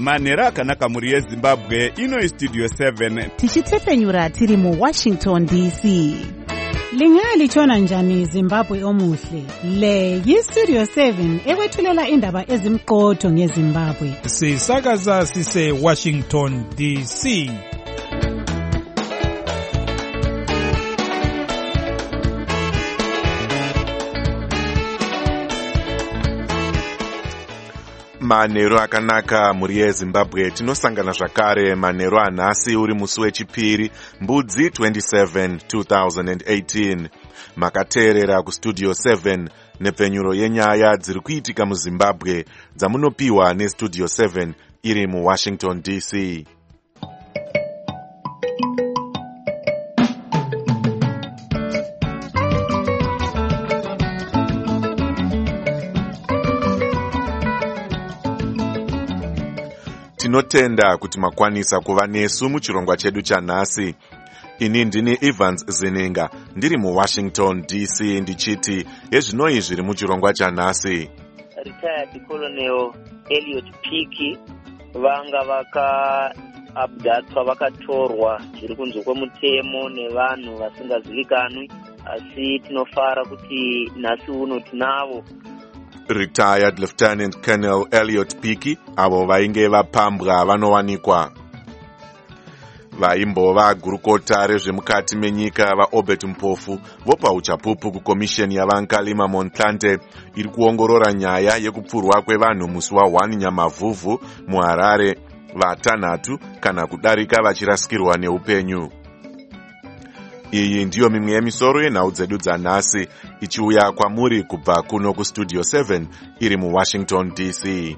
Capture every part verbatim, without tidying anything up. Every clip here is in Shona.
manhero akanaka mhuri yezimbabwe. Ino istudio seven tichitefenyura tiri muwashington D C. Lingalitshona njani Zimbabwe omuhle? Le yistudio seven ekwethulela indaba ezimqotho ngeZimbabwe. Sisakaza sise Washington D C. Manhero akanaka mhuri yeZimbabwe, tinosangana zvakare manhero anhasi uri musi wechipiri mbudzi twenty-seven two thousand eighteen. Makateerera kustudio seven nepfenyuro yenyaya dziri kuitika muZimbabwe dzamunopiwa nestudio seven iri muWashington D C. Tinotenda kuti makwanisa kuva nesu muchirongwa chedu chanhasi. Ini ndini Evans Zininga ndiri muWashington D C ndichiti ezvinoi zviri muchirongwa chanhasi. Retired Colonel Elliot Piki vanga vaka abdatwa vakatorwa zviri kunze kwemutemo nevanhu vasingazivikanwi, asi tinofara kuti nhasi uno tinavo. Retired Lieutenant Colonel Elliot Piki avo vainge vapambwa vanowanikwa. Vaimbova gurukota rezvemukati menyika vaObert Mpofu vopa uchapupu kukomisheni yavankalima Montlante iri kuongorora nyaya yekupfurwa kwevanhu musi wa one Nyamavhuvhu muHarare, vatanhatu kana kudarika vachirasikirwa neupenyu. Iyi ndiyo mimwe yemisoro yenhau dzedu dzanhasi ichiuya kwamuri kubva kuno kustudio seven iri muWashington D C.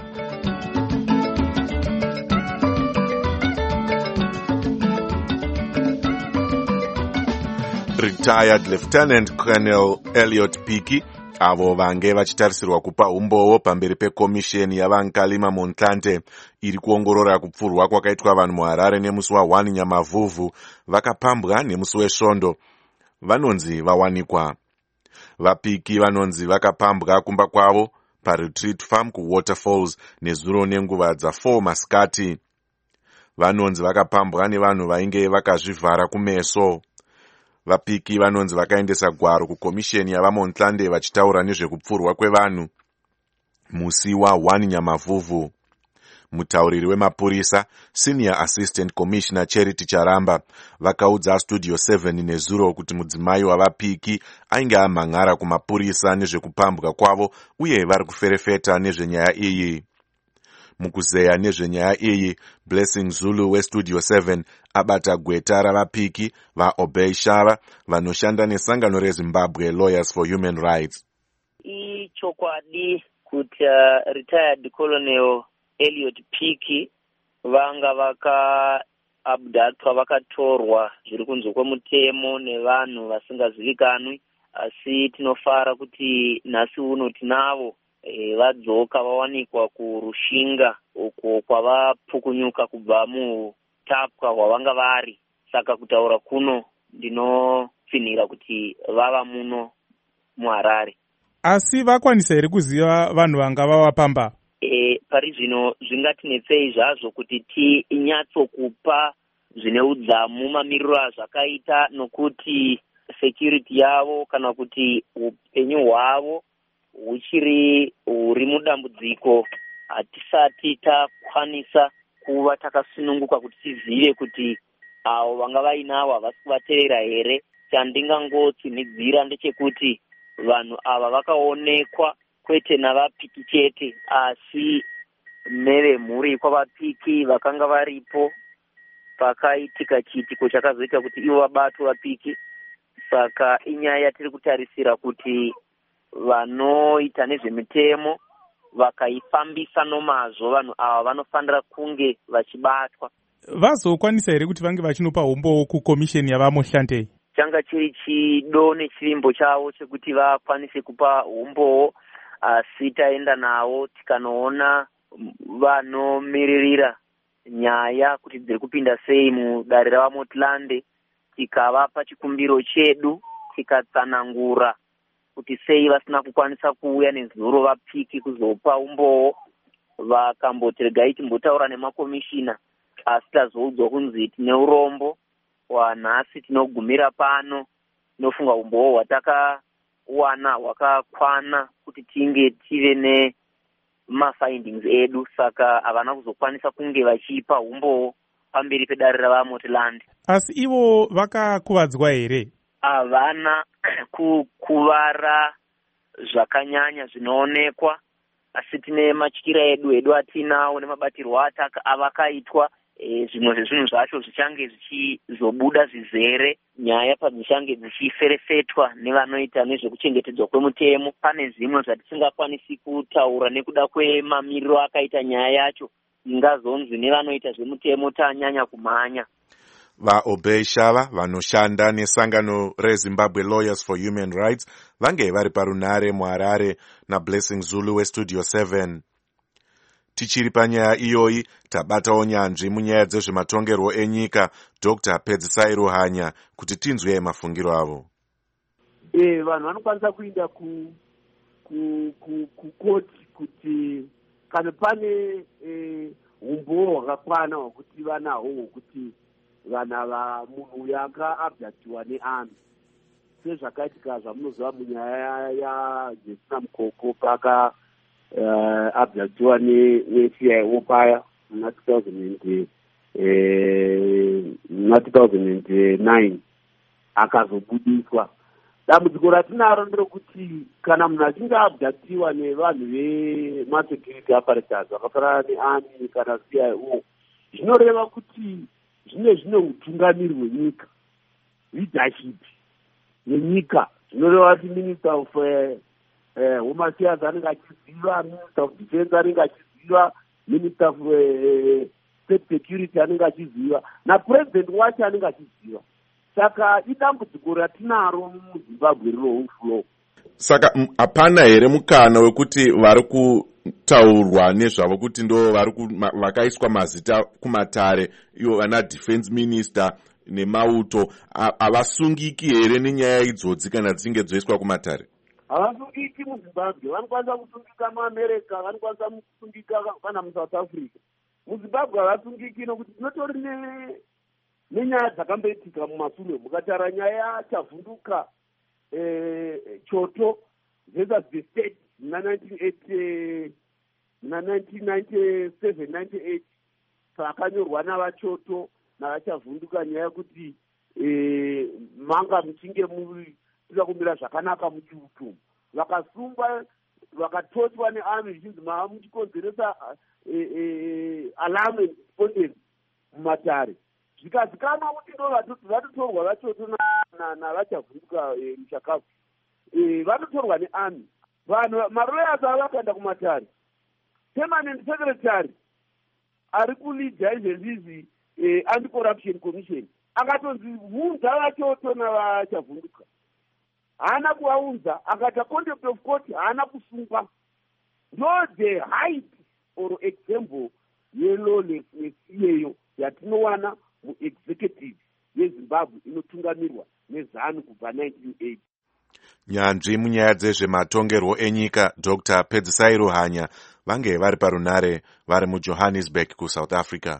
Retired Lieutenant Colonel Elliot Piki avo vange vachitarisirwa kupa umbowo pamberi pekomisheni yavankalima Montlante iri kuongorora kupfurwa kwakaitwa vanhu muHarare nemusi wa one Nyamavhuvhu vakapambwa nemusi wesvondo vanonzi vawanikwa. VaPiki vanonzi vakapambwa kumba kwavo paRetreat Farm kuWaterfalls nezuro nenguva dza four masikati. Vanonzi vakapambwa nevanhu vainge vakazvivhara kumeso. VaPiki vanonzi vakaendesa gwaro kukomisheni yavaMontlante vachitaura nezvekupfurwa kwevanhu musi wa one Nyamavhuvhu. Mutauriri wemapurisa Senior Assistant Commissioner Charity Charamba vakaudza Studio seven nezuro kuti mudzimai wavaPiki ainge amhan'ara kumapurisa nezvekupambwa kwavo uye vari kuferefeta nezvenyaya iyi. Mukuzeya nezvenyaya iyi, Blessing Zulu weStudio seven abata gweta ravaPiki vaObey Shava vanoshanda nesangano reZimbabwe Lawyers for Human Rights. Ichokwadi kuti uh, Retired Colonel Elliot Piki vanga vaka abdatwa vakatorwa zviri kunze kwemutemo nevanhu vasingazivikanwi, asi tinofara kuti nhasi uno tinavo. E, vadzoka vawanikwa kurushinga uko kwavapukunyuka kubva mutapwa hwavanga vari. Saka kutaura kuno ndinopfinira kuti vava muno muHarare. Asi vakwanisa here kuziva vanhu vanga vavapamba? E, pari zvino zvingatinetsei zvazvo kuti tinyatsokupa zvine udzamu mamiriro azvakaita, nokuti security yavo kana kuti upenyu hwavo huchiri huri mudambudziko. Hatisati takwanisa kuva takasununguka kuti tizive kuti avo vanga vainavo havasi kuvateerera here. Chandingangotsinidzira ndechekuti vanhu ava vakaonekwa kwete navaPiki chete, asi nevemhuri kwavaPiki vakanga varipo pakaitika chiitiko chakazoita kuti ivo vabatwe vaPiki. Saka inyaya yatiri kutarisira kuti vanoita nezvemitemo vakaifambisa nomazvo vanhu ava vanofanira kunge vachibatwa. Vazokwanisa here kuti vange vachinopa umbowo kukomisheni yavaMontlante? Changa chiri chido nechivimbo chavo chekuti vakwanise kupa umbowo, asi taenda navo tikanoona vanomiririra nyaya kuti dziri kupinda sei mudare ravaMontlante, tikavapa chikumbiro chedu tikatsanangura kuti sei vasina kukwanisa kuuya nezuro vaPiki kuzopa umbowo, vakamboti regai timbotaura nemakomishina, asi tazoudzwa kunzi tine urombo. Wanhasi tinogumira pano, tinofunga umbowo hwatakawana hwakakwana kuti tinge tive nemafindings edu, saka havana kuzokwanisa kunge vachipa umbowo pamberi pedare ravaMortland. Asi ivo vakakuvadzwa here? Havana kukuvara zvakanyanya zvinoonekwa, asi tine matyira edu edu atinawo nemabatirwo avakaitwa. E, zvimwe zvezvinhu zvacho zvichange zvichizobuda zvizere, nyaya padzichange dzichiferefetwa nevanoita nezvekuchengetedzwa kwemutemo. Pane zvimwe zvatisingakwanisi kutaura nekuda kwemamiriro akaita nyaya yacho, ingazonzi nevanoita zvemutemo tanyanya kumhanya. VaObey Shava vanoshanda nesangano reZimbabwe Lawyers for Human Rights vange vari parunare muHarare naBlessing Zulu weStudio seven. Tichiri panyaya iyoyi tabatawo nyanzvi munyaya dzezvematongerwo enyika Doctor Pedzisai Ruhanya kuti tinzwe mafungiro avo. Eh, vanhu vanokwanisa kuenda ku ku ku kukoti kuti kana pane eh umbowo hwakakwana hwekuti vanahwo hwekuti vana va munhu yaka abductiwa nearmy, sezvakaitika zvamunoziva munyaya yaJesina Mukoko paka Uh, abductiwa ne-C I O paya muna two thousand nine akazobudiswa. Dambudziko ratinaro nderekuti kana munhu achinge abductiwa nevanhu vemasecurity apparatus vakafanana nearmy kana C I O, zvinoreva kuti zvine zvine utungamiri hwenyika, leadership yenyika. Zvinoreva kuti minister of uh, Eh, Home Affairs anenge achiziva, Minister of Defense anenge achiziva, Minister of uh, State Security anenge achiziva, na President wacho anenge achiziva. Saka idambudziko ratinaro muZimbabwe riro flow. Saka hapana here mukana wekuti vari kutaurwa nezvavo kuti ndo vari vakaiswa mazita kumatare, ivo vana defense minister nemauto, havasungiki here nenyaya idzodzi kana dzinge dzoiswa kumatare? Havasungiki muZimbabwe, vanokwanisa kusungika muAmerica, vanokwanisa kusungika kana muSouth Africa. MuZimbabwe havasungiki nokuti tinotori nenyaya dzakamboitika mumashure. Mukatara nyaya yachavhunduka eh, Choto versus the state muna nineteen ninety-seven ninety-eight, pakanyorwa navaChoto navachavhunduka nyaya yekuti eh, manga muchinge muri tira kumira zvakanaka muchiutumbu, vakasungwa vakatoswa nearmy zvichinzi mava muchikonzeresa alarm and despondence mumatare. Zvikazikanwa kuti ndo vatotorwa vachoto navachavhunduka muchakafu, vatotorwa nearmy. Vanhu maroyas ava vakaenda kumatare. Permanent secretary ari kulidha izvezvizi anti-corruption commission akatonzi hunza vachoto navachavhunduka, haana kuvaunza, akata contempt of court haana kusungwa. Ndo the height or example yelawlessness iyeyo yatinowana muexecutive yeZimbabwe inotungamirwa neZANU kubva nineteen eighty. Nyanzvi munyaya dzezvematongerwo enyika Doctor Pedzisai Ruhanya vange vari parunare vari muJohannesburg kuSouth Africa.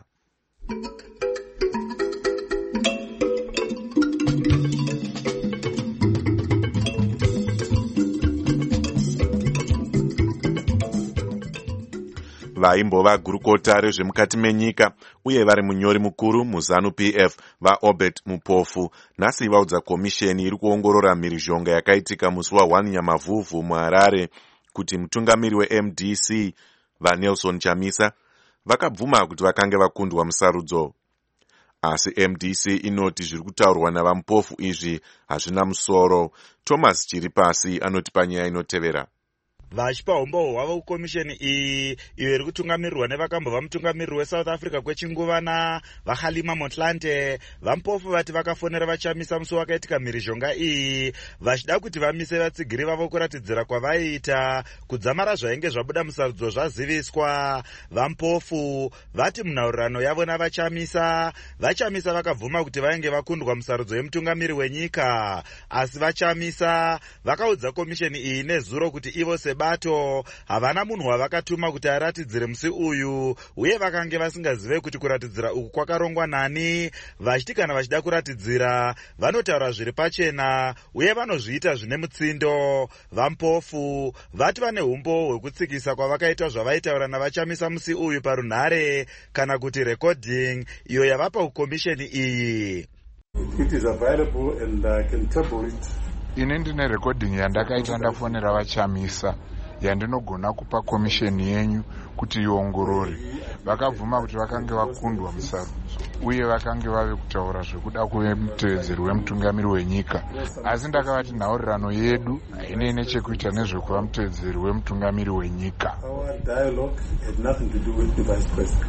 Vaimbova gurukota rezvemukati menyika uye vari munyori mukuru muZANU P F vaObert Mupofu nhasi vaudza komisheni iri kuongorora mhirizhonga yakaitika musi wa1 Nyamavhuvhu muHarare kuti mutungamiri weM D C vaNelson Chamisa vakabvuma kuti vakange vakundwa musarudzo. Asi M D C inoti zviri kutaurwa navaMupofu izvi hazvina musoro. Thomas Chiripasi anoti panyaya inotevera. Vachipa umbowo hwavo kukomisheni iyi iyo iri kutungamirirwa nevakambova mutungamiriri weSouth Africa kwechinguva navaHalima Motlanthe, vaMupofu vati vakafonera vaChamisa musi wakaitika mhirizhonga iyi vachida kuti vamise vatsigiri vavo kuratidzira kwavaiita kudzamara zvainge zvabuda musarudzo zvaziviswa. VaMupofu vati munhaurirano yavo navaChamisa, vaChamisa vakabvuma kuti vainge vakundwa musarudzo yemutungamiri wenyika, asi vaChamisa vakaudza komisheni iyi nezuro kuti ivo se sebato havana munhu wavakatuma kuti aratidzire musi uyu, uye vakange vasingazive kuti kuratidzira uku kwakarongwa nani, vachiti kana vachida kuratidzira vanotaura zviri pachena uye vanozviita zvine mutsindo. Vampofu vati vane umbo hwekutsikisa kwavakaita zvavaitaura navachamisa musi uyu parunhare kana kuti recording iyo yavapa kukomisheni iyi. It is available and I can table it. Ine ndine recording yandakaita ndafonera vachamisa yandinogona kupa komisheni yenyu kuti iongorore. Vakabvuma kuti vakange vakundwa musarudzo uye vakange vave kutaura zvekuda kuve mutevedzeri wemutungamiri wenyika, asi ndakavati nhaurirano yedu haine nechekuita nezvekuva mutevedzeri wemutungamiri wenyika. Our dialogue had nothing to do with the vice president.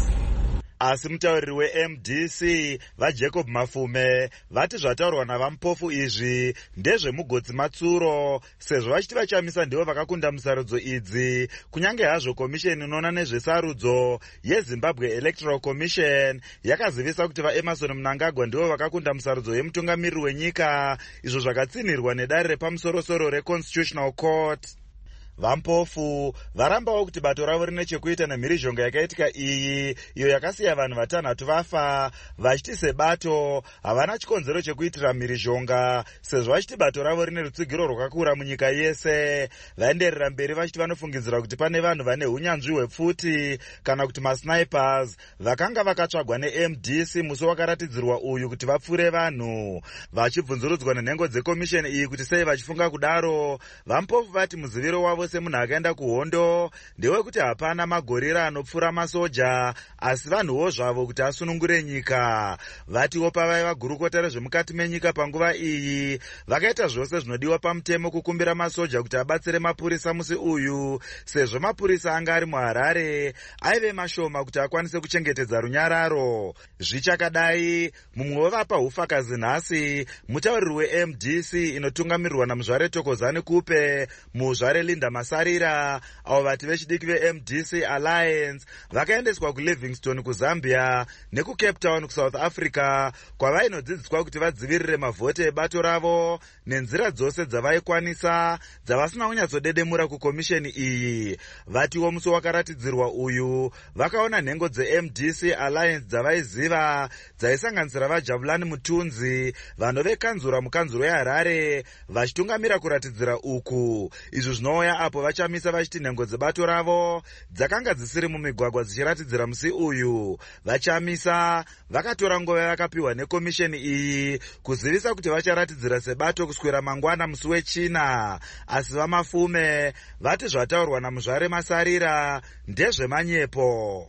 Asi mutauriri we-M D C vaJacob Mafume vati zvataurwa navampofu izvi ndezvemugotsi matsuro, sezvo vachiti vachamisa ndivo vakakunda musarudzo idzi, kunyange hazvo komisheni inoona nezvesarudzo yeZimbabwe Electoral Commission yakazivisa kuti vaEmerson Mnangagwa ndivo vakakunda musarudzo yemutungamiriri wenyika, izvo zvakatsinirwa nedare repamusorosoro reConstitutional Court. Vampofu varambawo kuti bato ravo rine chekuita nemhirizhonga yakaitika iyi, iyo yakasiya vanhu vatanhatu vafa, vachiti sebato havana chikonzero chekuitira mhirizhonga, sezvo vachiti bato ravo rine rutsigiro rwakakura munyika yese. Vaenderera mberi vachiti vanofungidzira kuti pane vanhu vane unyanzvi hwepfuti kana kuti masnipers vakanga vakatsvagwa ne-M D C musi wakaratidzirwa uyu kuti vapfure vanhu. Vachibvunzurudzwa nenhengo dzekomisheni iyi kuti sei vachifunga kudaro, Vampofu vati muziviro wavo semunhu akaenda kuhondo ndewekuti hapana magorira anopfura masoja, asi vanhuwo zvavo kuti asunungure nyika. Vatiwo pavaiva gurukota rezvemukati menyika panguva iyi vakaita zvose zvinodiwa pamutemo kukumbira masoja kuti abatsire mapurisa musi uyu, sezvo mapurisa anga ari muHarare aive mashoma kuti akwanise kuchengetedza runyararo. Zvichakadai, mumwe wevapa ufakazi nhasi mutauriri we-M D C inotungamirirwa namuzvare Thokozani Kupe, muzvare Linda Masarira, avo vati vechidiki ve-M D C Alliance vakaendeswa kuLivingstone kuZambia nekuCape Town kuSouth Africa, kwavainodzidziswa kuti vadzivirire mavhoti ebato ravo nenzira dzose dzavaikwanisa dzavasina kunyatsodedemura kukomisheni iyi. Vatiwo musi wakaratidzirwa uyu vakaona nhengo dze-M D C Alliance dzavaiziva dzaisanganisira vaJabulani Mutunzi, vanhu vekanzura mukanzuro yeHarare, vachitungamira kuratidzira uku. Izvi zvinouya apo vachamisa vachiti nhengo dzebato ravo dzakanga dzisiri mumigwagwa dzichiratidzira musi uyu. Vachamisa vakatora nguva yavakapiwa nekomisheni iyi kuzivisa kuti vacharatidzira sebato kuswera mangwana musi wechina, asi vaMafume vati zvataurwa namuzvare Masarira ndezvemanyepo.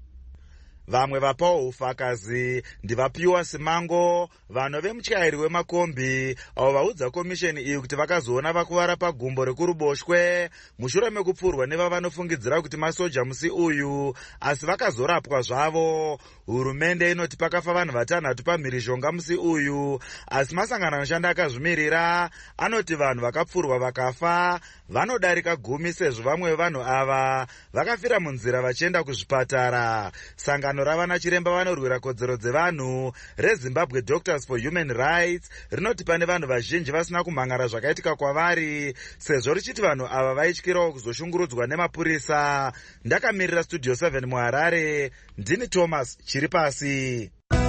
Vamwe vapawo ufakazi ndivapiwa Simango, vanhu vemutyairi wemakombi, avo vaudza komisheni iyi kuti vakazoona vakuvara pagumbo rekuruboshwe mushure mekupfurwa nevavanofungidzira kuti masoja musi uyu, asi vakazorapwa zvavo. Hurumende inoti pakafa vanhu vatanhatu pamhirizhonga musi uyu, asi masangano anoshanda akazvimirira anoti vanhu vakapfurwa vakafa vanodarika gumi, sezvo vamwe vevanhu ava vakafira munzira vachienda kuzvipatara. Sangano ravana chiremba vanorwira kodzero dzevanhu reZimbabwe Doctors for Human Rights rinoti pane vanhu vazhinji vasina kumhangara zvakaitika kwavari, sezvo richiti vanhu ava vaityirawo kuzoshungurudzwa nemapurisa. Ndakamirira Studio seven muHarare, ndini Thomas Chiripasi.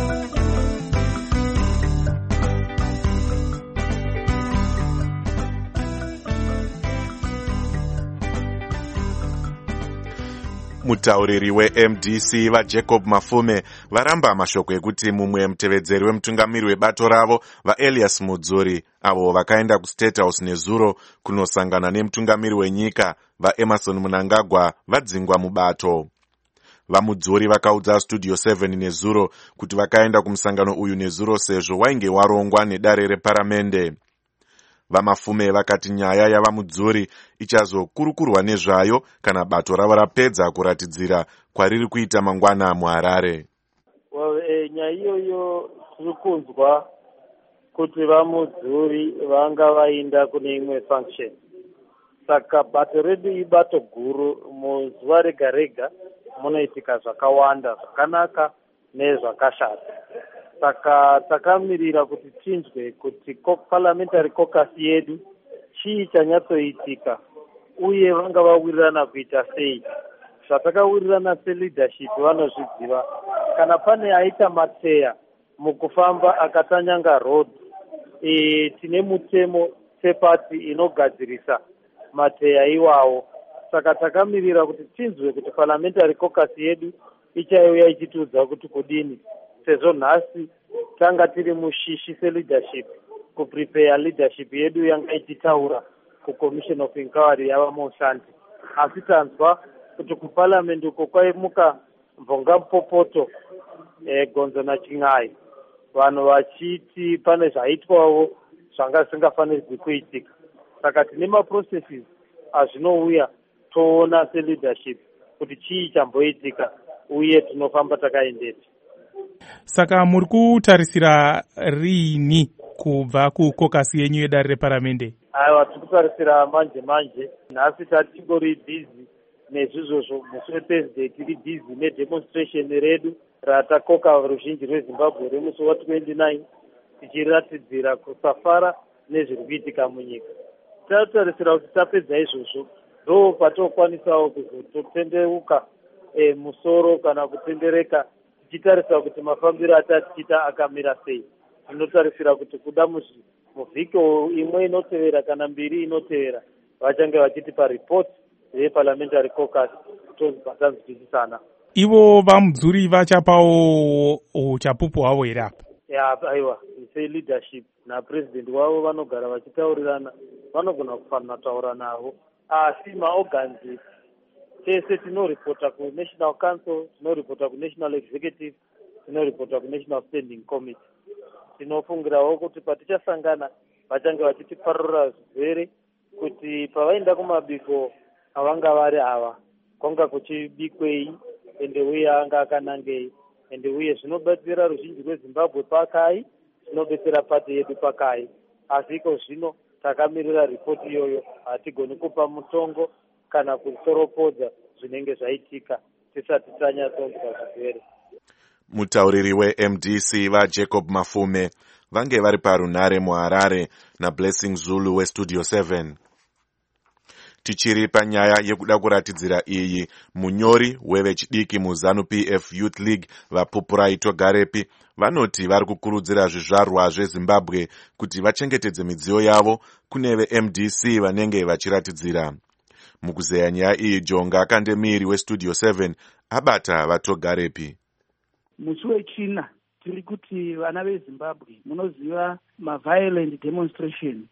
Mutauriri we-M D C vaJacob Mafume varamba mashoko ekuti mumwe mutevedzeri wemutungamiri webato ravo vaElias Mudzuri, avo vakaenda kuState House nezuro kunosangana nemutungamiri wenyika vaEmerson Mnangagwa, vadzingwa mubato. VaMudzuri vakaudza Studio seven nezuro kuti vakaenda kumusangano uyu nezuro sezvo wainge warongwa nedare reparamende. VaMafume vakati nyaya yavaMudzuri ichazokurukurwa nezvayo kana bato ravo rapedza kuratidzira kwariri kuita mangwana muHarare. Well, e, nyaya iyoyo tiri kunzwa kuti vaMudzuri vanga vainda kune imwe function, saka bato redu ibato guru. Muzuva rega rega munoitika zvakawanda, zvakanaka nezvakashata. Saka takamirira kuti tinzwe kuti parliamentary caucus yedu chii chanyatsoitika uye vanga vawirirana kuita sei. Zvatakawirirana seleadership vanozviziva. Kana pane aita mateya mukufamba akatanyanga road, e, tine mutemo sepati inogadzirisa mateya iwawo. Saka takamirira kuti tinzwe kuti parliamentary caucus yedu ichauya ichitiudza kuti kudini, sezvo nhasi tanga tiri mushishi seleadership kuprepare leadership yedu yanga ichitaura kucommission of inquiry yava Moshante. Asi tanzwa kuti kuparliament uko kwaimuka Mvonga Mupopoto, e, Gonzo naChin'ai, vanhu vachiti pane zvaitwawo zvanga zvisingafanirwi kuitika. Saka tine maprocesses azvinouya toona seleadership kuti chii chamboitika uye tinofamba takaendeti. Saka muri kutarisira rini kubva kukokasi yenyu yedare reparamende? Aiwa, tiri kutarisira manje manje. Nhasi tatingori busy nezvizvozvo, musi weThursday tiri busy nedemonstration redu ratakoka ruzhinji rweZimbabwe remusi wa29, tichiratidzira kusafara nezviri kuitika munyika. Tatarisira kuti tapedza izvozvo ndo patokwanisawo kuzototendeuka e, musoro kana kutendereka, tichitarisa kuti mafambiro atatiita akamira sei. Tinotarisira kuti kuda muvhiki imwe inotevera kana mbiri inotevera vachange vachitipa report yeparliamentary caucus tobva tanzwisisana. Ivo vamudzuri vachapawo uchapupu hwavo here apa? Ya, aiwa, seleadership napresident wavo vanogara vachitaurirana, vanogona kufanira kutaura navo. Asi maorgans tese tinoripota kuNational Council, tinoripota kuNational Executive, tinoripota kuNational Standing Committee. Tinofungirawo kuti patichasangana vachange vachitiparura zvizere kuti pavaenda kumabiko avanga vari ava kwanga kuchibikwei ende uye anga akanangei, ende uye zvinobetsera ruzhinji rweZimbabwe pakai, zvinobetsera pati yedu pakai. Asi iko zvino takamirira ripoti iyoyo, hatigoni kupa mutongo kana kutoropodza zvinenge zvaitika tisati tanyatsonzwa zvirwere. Mutauriri we-M D C vaJacob Mafume vange vari parunhare muHarare naBlessing Zulu weStudio seven. Tichiri panyaya yekuda kuratidzira iyi, munyori wevechidiki muZanu-P F Youth League vaPupurai Togarepi vanoti vari kukurudzira zvizvarwa zveZimbabwe kuti vachengetedze midziyo yavo kune ve-M D C vanenge vachiratidzira. Mukuzeya nyaya iyi, Jonga Kandemiri weStudio seven abata vaTogarepi. Musi wechina tiri kuti vana veZimbabwe munoziva maviolent demonstration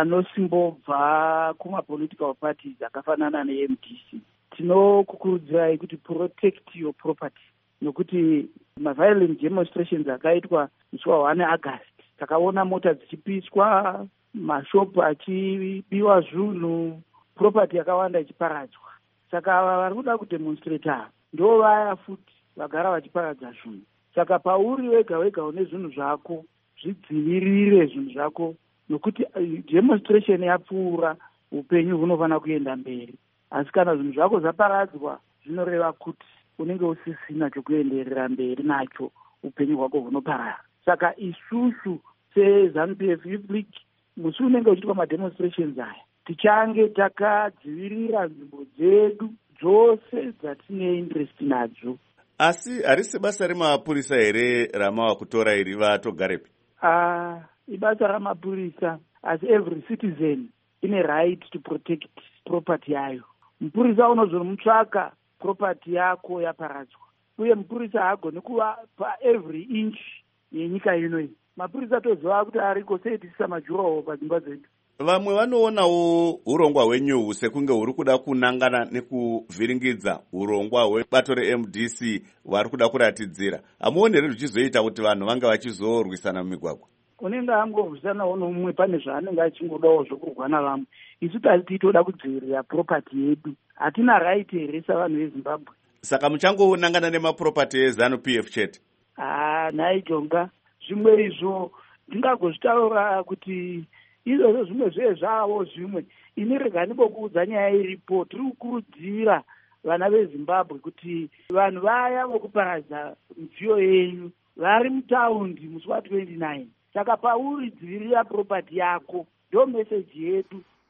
anosimbobva kumapolitical parties akafanana ne-M D C. Tinokukurudzirai kuti protect your property, nokuti maviolent demonstrations akaitwa musi wa first August takaona mota dzichipiswa, mashopu achibiwa zvinhu, property yakawanda ichiparadzwa. Saka ava vari kuda kudemonstrata ndo vaya futi vagara vachiparadza zvinhu. Saka pauri wega wega une zvinhu zvako, zvidzivirire zvinhu zvako, nokuti demonstration yapfuura, upenyu hunofanira kuenda mberi. Asi kana zvinhu zvako zvaparadzwa, zvinoreva kuti unenge usisina chokuenderera mberi nacho, upenyu hwako hunoparara. Saka isusu seZanu-P F Youth League, musi unenge uchiitwa mademonstrations aya, tichange takadzivirira nzvimbo dzedu dzose dzatine interest nadzo. Asi harisi basa remapurisa here ramava kutora iri vaTogarepi? Ah, ibasa ramapurisa, as every citizen ine right to protect property yayo. Mupurisa unozomutsvaka property yako yaparadzwa, uye mupurisa haagoni kuva pa every inch yenyika inoyi. Mapurisa toziva kuti ariko seitisisa majuraho padzimba dzedu. Vamwe vanoonawo urongwa hwenyu sekunge huri kuda kunangana nekuvhiringidza urongwa hwebato re-M D C hwari kuda kuratidzira. Hamuoni here zvichizoita kuti vanhu vange vachizorwisana mumigwagwa? Unenge angorwisanawo nomumwe pane zvaanenge achingodawo zvokurwana vamwe. Isu titoda kudzivirira property yedu. Hatina right here savanhu veZimbabwe. Saka muchangonangana nemapropati eZanu-P F chete? Ah, nhai Jonga, zvimwe izvo ndingangozvitaura kuti izvozvo zvimwe zve zvavo zvimwe. Ini rega ndingokuudza nyaya iripo. Tiri kukurudzira vana veZimbabwe kuti vanhu vaya vokuparadza midziyo yenyu vari mutaundi musi wa twenty-nine. Saka pauri dzivirira property yako, ndo message yedu.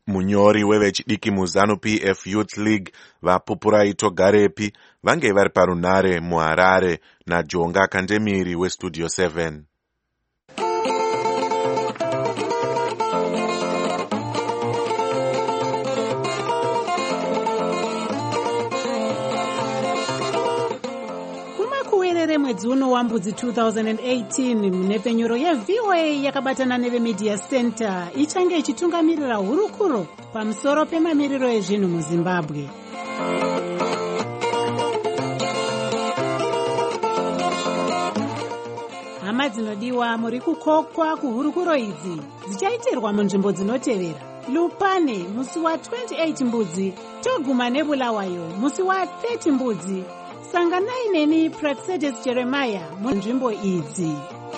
munyori wevechidiki muZanu-P F Youth League vaPupurai Togarepi vange vari parunhare muHarare naJonga Kandemiri weStudio seven. Mwedzi uno wambudzi two thousand eighteen nhepfenyuro yeV O A yakabatana nevemedia center ichange ichitungamirira hurukuro pamusoro pemamiriro ezvinhu muZimbabwe. Hama dzinodiwa, muri kukokwa kuhurukuro idzi dzichaitirwa munzvimbo dzinotevera: Lupane musi wa twenty-eight mbudzi, Toguma neBulawayo musi wa thirty mbudzi. Sanganai neni Praxedes Jeremiah munzvimbo idzi.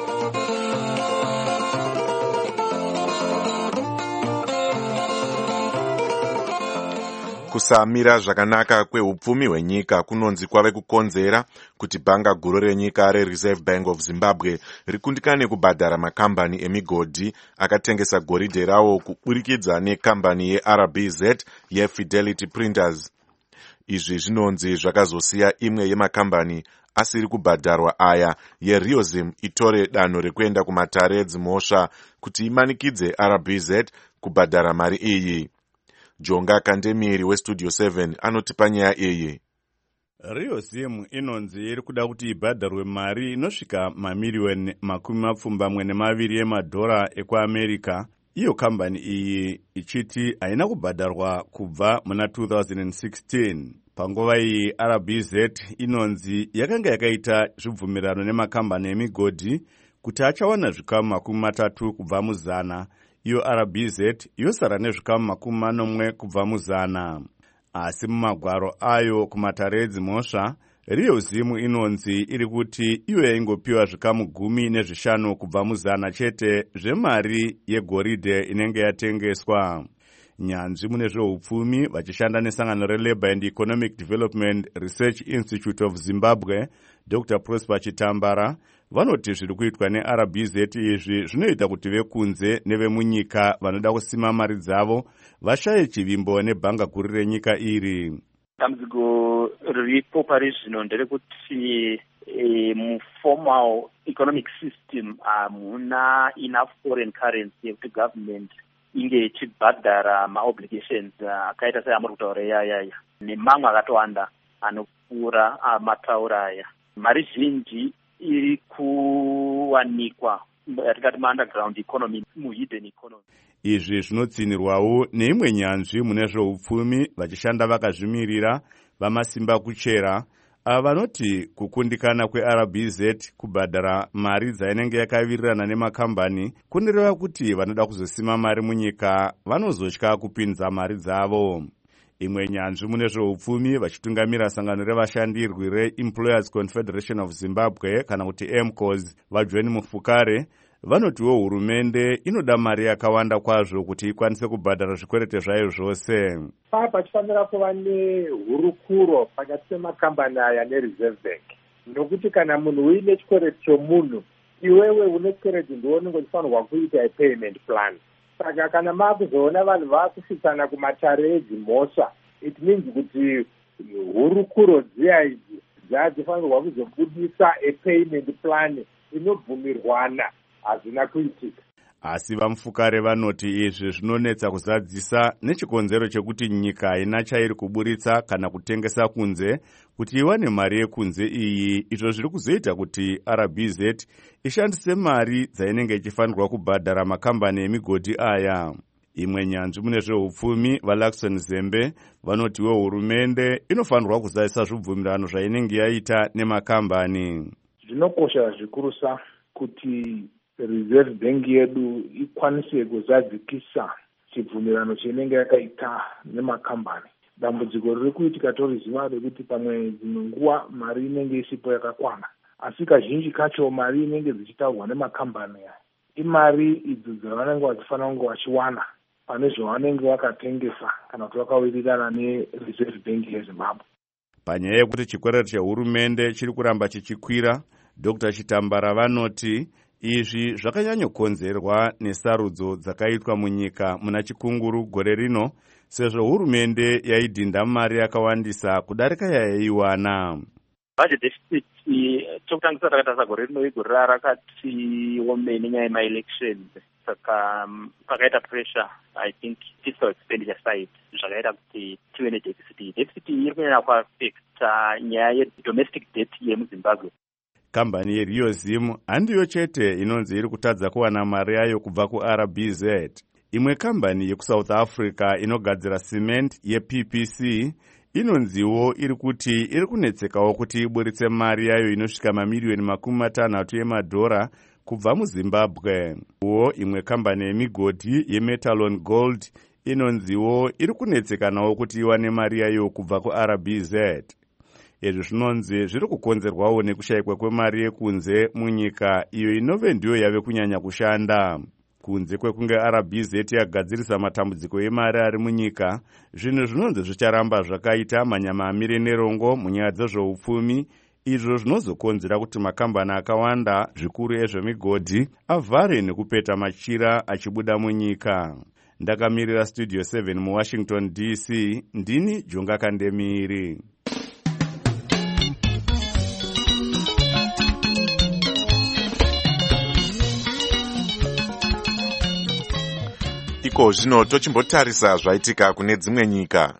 Kusamira zvakanaka kweupfumi hwenyika kunonzi kwave kukonzera kuti bhanga guru renyika reReserve Bank of Zimbabwe rikundikane kubhadhara makambani emigodhi akatengesa goridhe rawo kuburikidza nekambani yeR B Z yeFidelity Printers. Izvi zvinonzi zvakazosiya imwe yemakambani asiri kubhadharwa aya yeRiozim itore danho rekuenda kumatare edzimhosva kuti imanikidze R B Z kubhadhara mari iyi. Jonga Kandemiri weStudio seven anoti panyaya iyi. Riozim inonzi iri kuda kuti ibhadharwe mari inosvika mamiriyoni makumi mapfumbamwe nemaviri emadhora ekuAmerica. Iyo kambani iyi ichiti haina kubhadharwa kubva muna two thousand sixteen. Panguva iyi R B Z inonzi yakanga yakaita zvibvumirano nemakambani emigodhi kuti achawana zvikamu makumi matatu kubva muzana. Iyo R B Z yosara nezvikamu makumi manomwe kubva muzana. Asi mumagwaro ayo kumatare edzimhosva, Riozim inonzi iri kuti iwe yaingopiwa zvikamu gumi nezvishanu kubva muzana chete zvemari yegoridhe inenge yatengeswa. Nyanzvi mune zveupfumi vachishanda nesangano reLabour and Economic Development Research Institute of Zimbabwe, Doctor Prosper Chitambara, vanoti zviri kuitwa neR B Z izvi zvinoita kuti vekunze nevemunyika vanoda kusima mari dzavo vashaye chivimbo nebhanga guru renyika iri. Dambudziko riripo pari zvino nderekuti e, muformal economic system hamuna uh, enough foreign currency yekuti government inge ichibhadhara maobligations akaita uh, seamuri kutaura yayaya nemamwe akatowanda anopfuura uh, mataura aya. Mari zhinji iri kuwanikwa yatingati ma-underground economy, mu-hidden economy. Izvi zvinotsinirwawo neimwe nyanzvi mune zveupfumi vachishanda vakazvimirira vamasimba kuchera vanoti kukundikana kweR B Z kubhadhara mari dzainenge yakavirirana nemakambani kunoreva kuti vanoda kuzosima mari munyika vanozotya kupinza mari dzavo. Imwe nyanzvi mune zveupfumi vachitungamira sangano revashandirwi reEmployers Confederation of Zimbabwe kana kuti E M C O S vaJohn Mufukare vanotiwo hurumende inoda mari yakawanda kwazvo kuti ikwanise kubhadhara zvikwerete zvayo zvose. Papa pachifanira kuva nehurukuro pakati pemakambani aya neReserve Bank, nokuti kana munhu uine chikwereti chomunhu, iwewe une chikwereti ndiwe unenge uchifanirwa kuita payment plan. Saka kana makuzoona vanhu vakusvitsana kumatare edzimhosva, it means kuti hurukuro dziya idzi dzadzifanirwa kuzobudisa payment plan inobvumirwana. Hazvina kuitika. Asi vaMufukare vanoti izvi zvinonetsa kuzadzisa nechikonzero chekuti nyika haina chairi kuburitsa kana kutengesa kunze kuti iwane mari yekunze iyi, izvo zviri kuzoita kuti R B Z ishandise mari dzainenge ichifanirwa kubhadhara makambani emigodhi aya. Imwe nyanzvi mune zveupfumi vaLaxton Zembe vanotiwo hurumende inofanirwa kuzadzisa zvibvumirano zvainenge yaita nemakambani. Zvinokosha zvikurusa kuti Reserve Bank yedu ikwanise kuzadzikisa chibvumirano chinenge yakaita nemakambani. Dambudziko riri kuitika toriziva rekuti pamwe dzimwe nguva mari inenge isipo yakakwana, asi kazhinji kacho mari inenge dzichitaurwa nemakambani aya imari idzo dzavanenge vachifanira kunge vachiwana pane zvavanenge vakatengesa kana kuti vakawirirana neReserve Bank yeZimbabwe. Panyaya yekuti chikwereti chehurumende chiri kuramba chichikwira, Doctor Chitambara vanoti Izvi zvakanyanyokonzerwa nesarudzo dzakaitwa munyika muna chikunguru gore rino, sezvo hurumende yaidhinda mari yakawandisa kudarika yayaiwana. Budget deficit chokutangisa takatarisa gore rino igore rakati omei nenyaya yemaelections, saka pakaita pressure I think fiscal expenditure side zvakaita kuti tive nedeficit. Deficit iri kunyanya kuaffecta nyaya yedomestic debt yemuZimbabwe. Kambani yeRio Zim handiyo chete inonzi iri kutadza kuwana mari yayo kubva kuR B Z. Imwe kambani yekuSouth Africa inogadzira cement yeP P C inonziwo iri kuti iri kunetsekawo kuti iburitse mari yayo inosvika mamiliyoni makumi matanhatu emadhora kubva muZimbabwe. Uwo imwe kambani yemigodhi yeMetalon Gold inonziwo iri kunetsekanawo kuti iwane mari yayo kubva kuR B Z. Izvi zvinonzi zviri kukonzerwawo nekushayikwa kwemari yekunze munyika iyo inove ndiyo yave kunyanya kushanda. Kunze kwekunge R B Z yagadzirisa matambudziko emari ari munyika, zvinhu zvinonzi zvicharamba zvakaita manyama amire nerongo munyaya dzezveupfumi, izvo zvinozokonzera kuti makambani akawanda zvikuru ezvemigodhi avhare nekupeta machira achibuda munyika. Ndakamirira Studio seven muWashington D C, ndini Jonga Kandemiri. Iko zvino tochimbotarisa zvaitika kune dzimwe nyika.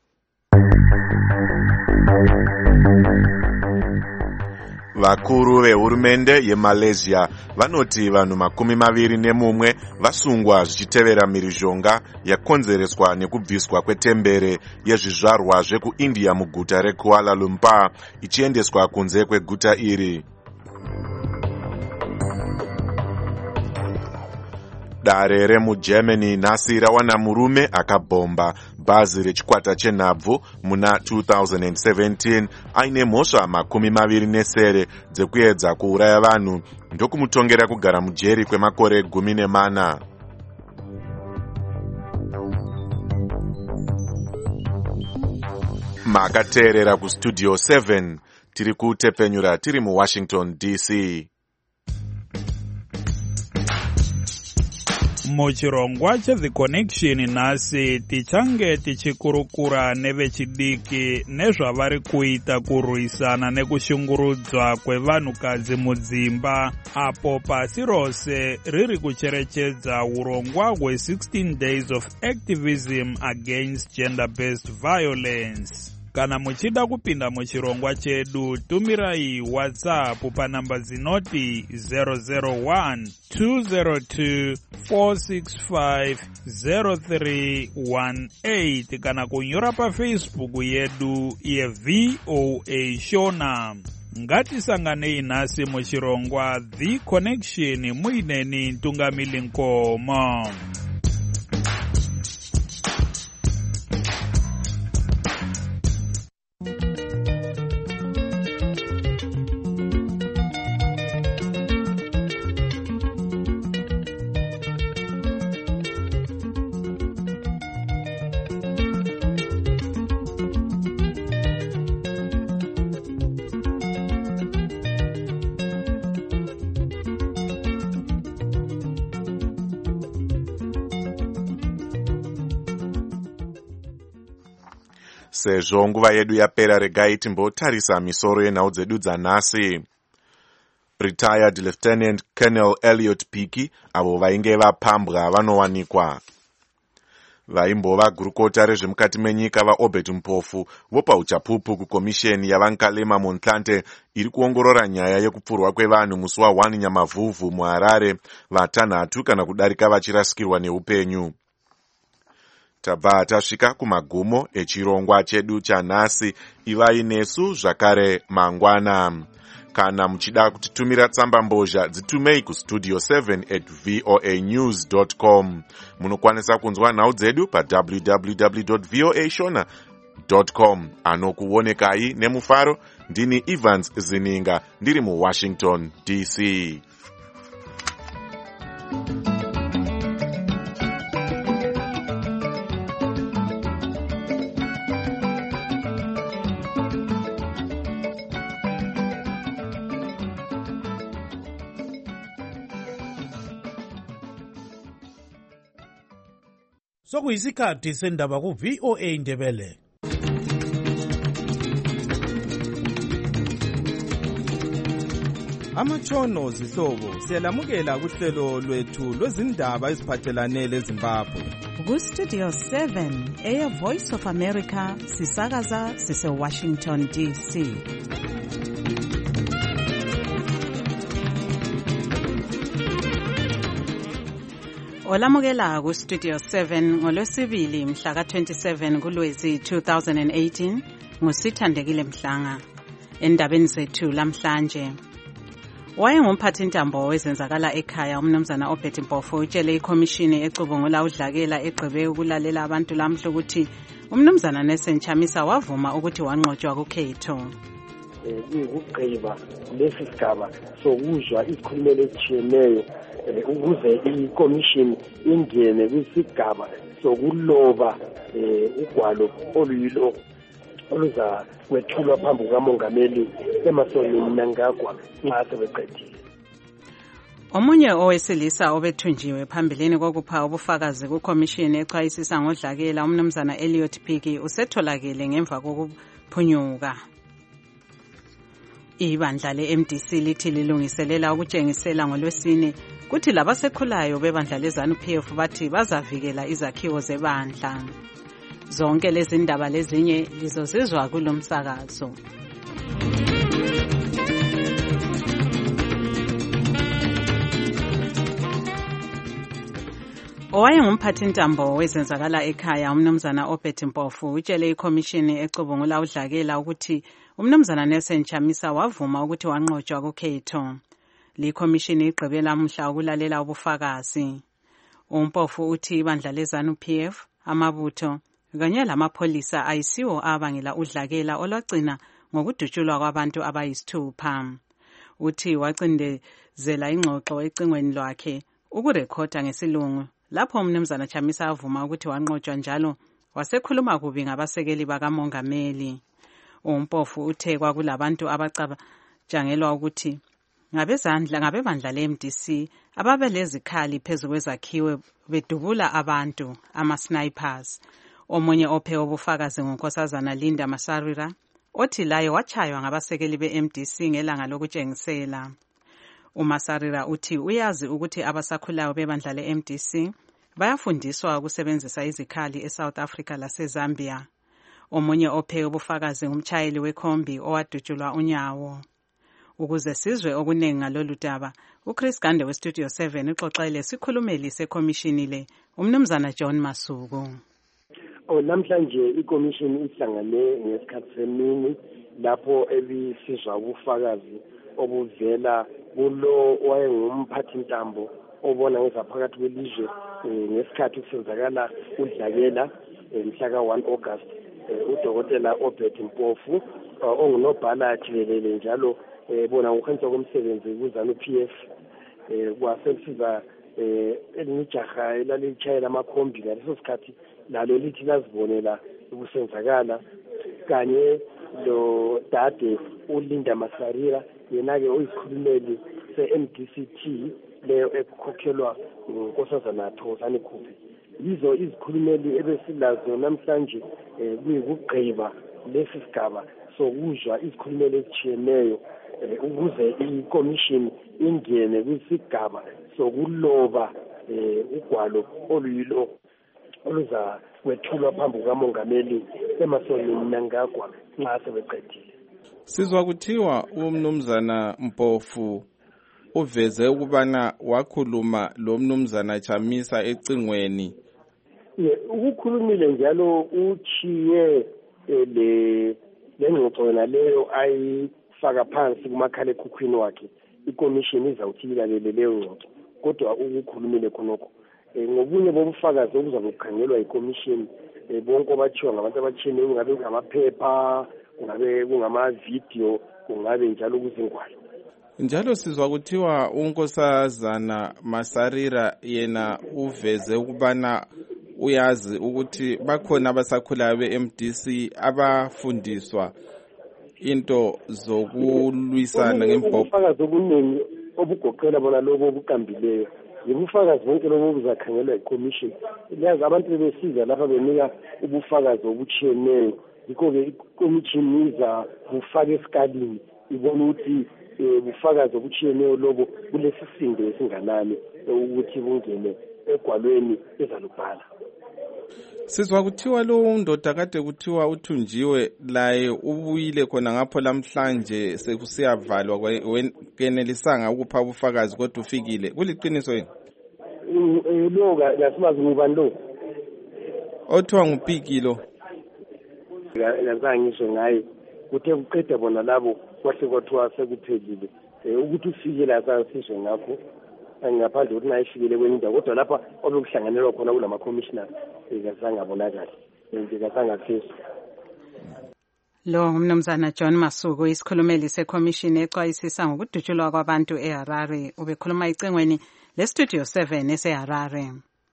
Vakuru vehurumende yeMalaysia vanoti vanhu makumi maviri nemumwe vasungwa zvichitevera mhirizhonga yakonzereswa nekubviswa kwetembere yezvizvarwa zvekuIndia muguta reKuala Lumpur ichiendeswa kunze kweguta iri. Dare remuGermany nhasi rawana murume akabhomba bhazi rechikwata chenhabvu muna two thousand seventeen aine mhosva makumi maviri nesere dzekuedza kuuraya vanhu ndokumutongera kugara mujeri kwemakore gumi nemana. Makateerera kuStudio seven, tiri kutepenyura tiri muWashington D C. Muchirongwa cheThe Connection nhasi tichange tichikurukura nevechidiki nezvavari kuita kurwisana nekushungurudzwa kwevanhukadzi mudzimba, apo pasi rose riri kucherechedza urongwa hwe-sixteen days of activism against gender-based violence. Kana muchida kupinda muchirongwa chedu, tumirai WhatsApp panamba dzinoti zero zero one two zero two four six five zero three one eight kana kunyora paFacebook yedu yeV O A Shona. Ngatisanganei nhasi muchirongwa The Connection muineni Ntungamili Nkoma. Sezvo nguva yedu yapera, regai timbotarisa misoro yenhau dzedu dzanhasi. Retired Lieutenant Colonel Elliot Peaky avo vainge vapambwa vanowanikwa. Vaimbova gurukota rezvemukati menyika vaObert Mpofu vopa uchapupu kukomisheni yavankalema Montlante iri kuongorora nyaya yekupfurwa kwevanhu musi wa one Nyamavhuvhu muHarare, vatanhatu kana kudarika vachirasikirwa neupenyu. Tabva tasvika kumagumo echirongwa chedu chanhasi. Ivai nesu zvakare mangwana. Kana muchida kutitumira tsamba mbozha, dzitumei kustudio seven at voa news dot com. Munokwanisa kunzwa nhau dzedu pa w w w dot voa shona dot com. Anokuonekai nemufaro, ndini Evans Zininga, ndiri muWashington D C. sokuyisikhathi sendaba ku-V O A Ndebele. Amatshono zihlobo siyalamukela kuhlelo lwethu lwezindaba eziphathelane leZimbabwe. Ku-Studio seven eya Voice of America sisakaza sise-Washington D C. Olamukela ku-Studio seven ngolwesibili mhla ka twenty-seven kuLwezi two thousand eighteen nguSithandekile Mhlanga. Endabeni zethu lamhlanje, wayengumphathintambo wezenzakala ekhaya umnumzana Obert Mpofu utshele ikhomishini ecubungula udlakela egqibe ukulalela abantu lamhla ukuthi umnumzana Nelson Chamisa wavuma ukuthi wanqotshwa kukhetho. Ukugqiba lesi sigaba sokuzwa izikhulumelo ezitshiyeneyo ukuze ikhomishini ingene kwisigaba sokuloba ugwalo oluyilo oluza kwethulwa phambi kukamongameli emasonini Mnangagwa nxa sebeqedile. Omunye owesilisa obethunjiwe phambilini kokupha ubufakazi kukhomishini echwayisisa ngodlakela umnumzana Elliot Piki usetholakele ngemva kokuphunyuka. Ibandla le-M D C lithi lilungiselela ukutshengisela ngolwesine kuthi labasekhulayo bebandla leZANU P F bathi bazavikela izakhiwo zebandla. Zonke lezi ndaba lezinye lizozizwa kulomsakazo. Owayengumphathintambo wezenzakala ekhaya umnumzana Obert Mpofu utshele ikhomishini ecubungula udlakela ukuthi umnumzana Nelson Chamisa wavuma ukuthi wanqotshwa kukhetho. Likhomishini igqibela mhla ukulalela ubufakazi. Umpofu uthi ibandla leZANU P F, amabutho kanye lamapholisa ayisiwo abangela udlakela olwagcina ngokudutshulwa kwabantu abayisithupha. Uthi wacindezela ingxoxo ecingweni lwakhe ukurekhoda ngesilungu lapho umnumzana Chamisa avuma ukuthi wanqotshwa, njalo wasekhuluma kubi ngabasekeli bakamongameli. Umpofu uthe kwakulabantu abacabangelwa ukuthi ngabezandla ngabebandla le-M D C ababelezikhali phezu kwezakhiwo bedubula abantu, ama-snipers. Omunye ophe ubufakazi ngunkosazana Linda Masarira othi laye wachaywa ngabasekeli be-M D C ngelanga lokutshengisela. uMasarira uthi uyazi ukuthi abasakhulayo bebandla le-M D C bayafundiswa ukusebenzisa izikhali eSouth Africa laseZambia. Omunye ophe ubufakazi ngumtshayeli wekhombi owadutshulwa unyawo. Ukuze sizwe okuningi ngalolu daba, uChris Gande weStudio seven uxoxele sikhulumeli sekhomishini le umnumzana John Masuku. O namhlanje ikhomishini ihlangane ngesikhathi semini lapho ebisizwa ubufakazi obuvela kulo wayengumphathintambo obona ngezaphakathi kwelizwe ngesikhathi kusenzakala udlakela mhla ka one August. Udokotela Obert Mpofu ongunobhala jikelele njalo bona ukuhentsha komsebenzi kuZANU P F kwasemsiza elijaha elalishayela amakhombi ngaleso sikhathi nalo lithi lazibonela ukusenzakala, kanye lo dade uLinda Masarira yena-ke uyisikhulumeli se-M D C T leyo ekhokhelwa ngunkosazana Thokozani Khuphe. Yizo izikhulumeli ebesilazo namhlanje kuyikugqiba lesi sigaba sokuzwa izikhulumeli ezitshiyeneyo ukuze ikhomishini ingene kwisigaba sokuloba ugwalo oluyilo oluza kwethulwa phambi kukamongameli emasonini Mnangagwa nxa sebeqedile. Sizwa kuthiwa umnumzana Mpofu uveze ukubana wakhuluma lo mnumzana Chamisa ecingweni. Ye ukukhulumile njalo uchiye le lengxoxo naleyo ayifaka phansi kumakhala ekhukhwini wakhe. Ikomishini izawuthilalele leyo ngxoxo kodwa ukukhulumile khonokho ngobunye bobufakazi obuzabe bukhangelwa ikomishini bonke obathiwa ngabantu abatshiyeneyo, kungabe kungamaphepha, kungabe kungama-video, kungabe njalo kuzingwalo. Njalo sizwa kuthiwa unkosazana Masarira yena uveze ukubana uyazi ukuthi bakhona abasakhulayo be-M D C abafundiswa into zokulwisana ngembopho. Ubufakazi obuningi obugoqela bona lobo obuqambileyo yibufakazi bonke lobo buzakhangelwa iCommission. Leyazi abantu bebesiza lapha benika ubufakazi obutshiyeneyo, yikho-ke iCommission iza bufaka esikalini ibona ukuthi ubufakazi obutshiyeneyo lobo kulesi sindo esinganani ukuthi bungene egwalweni ezalubhala. Sizwa kuthiwa lo ndoda kade kuthiwa uthunjiwe laye ubuyile khona ngapho lamhlanje sekusiyavalwa kwenelisanga ukupha ubufakazi kodwa ufikile. Kuliqiniso yini? Lo ngasimazi ngubani lo? Othiwa nguPiki lo. Ngazange ngisho ngaye. Kuthe kuqeda bona labo kwahle kwathiwa sekuphelile. Ukuthi ufike la sasisho ngakho ngaphandle ukuthi nayifikile kwenye indawo kodwa lapha obekuhlanganelwa khona kulama commissioners ngazange abonakala ngazange aphezulu. Lo umnumzana John Masuku isikhulumeli seCommission exwayisisa ngokudutshulwa kwabantu eHarare ubekhuluma icengweni leStudio seven eseHarare.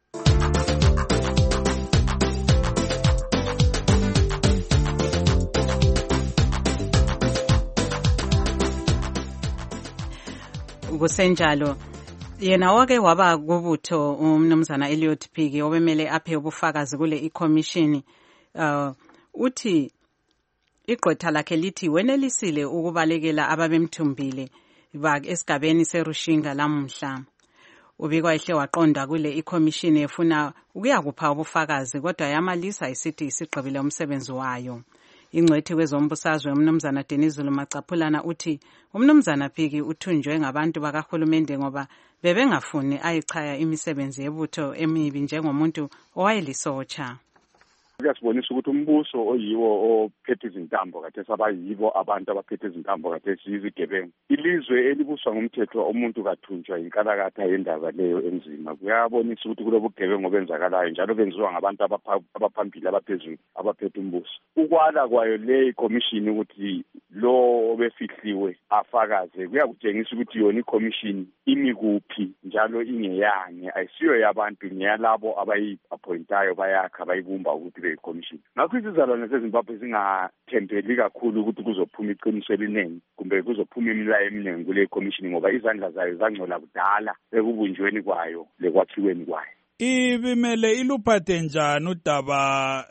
Kusenjalo yena wake waba kubutho umnumzana Elliot Piki obemele aphe ubufakazi kule iCommission uh, uthi igqwetha lakhe lithi wenelisile ukubalekela ababemthumbile esigabeni seRushinga lamuhla. Ubikwa ehle waqonda kule iCommission efuna ukuyakupha ubufakazi kodwa yamalisa isithi isigqibile umsebenzi wayo. Ingcwethi kwezombusazwe umnumzana Denizulu Macaphulana uthi umnumzana Piki uthunjwe ngabantu bakahulumende ngoba bebengafuni ayichaya imisebenzi yebutho emibi njengomuntu owayelisotsha. Kuyasibonisa ukuthi umbuso oyiwo ophethe izintambo kade sabayibo abantu abaphethe izintambo kade siyizigebengu. Ilizwe elibuswa ngumthetho umuntu kathunjwa inkalakatha yendaba leyo enzima. Kuyabonisa ukuthi kulobu bugebengu obenzakalayo njalo benziwa ngabantu abaphambili abaphezulu abaphethe umbuso. Ukwala kwayo le commission ukuthi lo obefihliwe afakaze kuyakutshengisa ukuthi yona iCommission imi kuphi njalo ingeyane ayisiyo yabantu ngeyalabo abayi-appointayo bayakha bayibumba ukuthi iCommission. Ngakho izizalwane zeZimbabwe zingathembeli kakhulu ukuthi kuzophuma iqiniso elinengi kumbe kuzophuma imilayo eminingi kule commission ngoba izandla zayo zangcola kudala ekubunjweni kwayo lekwakhiweni kwayo. Ibimele iluphathe njani udaba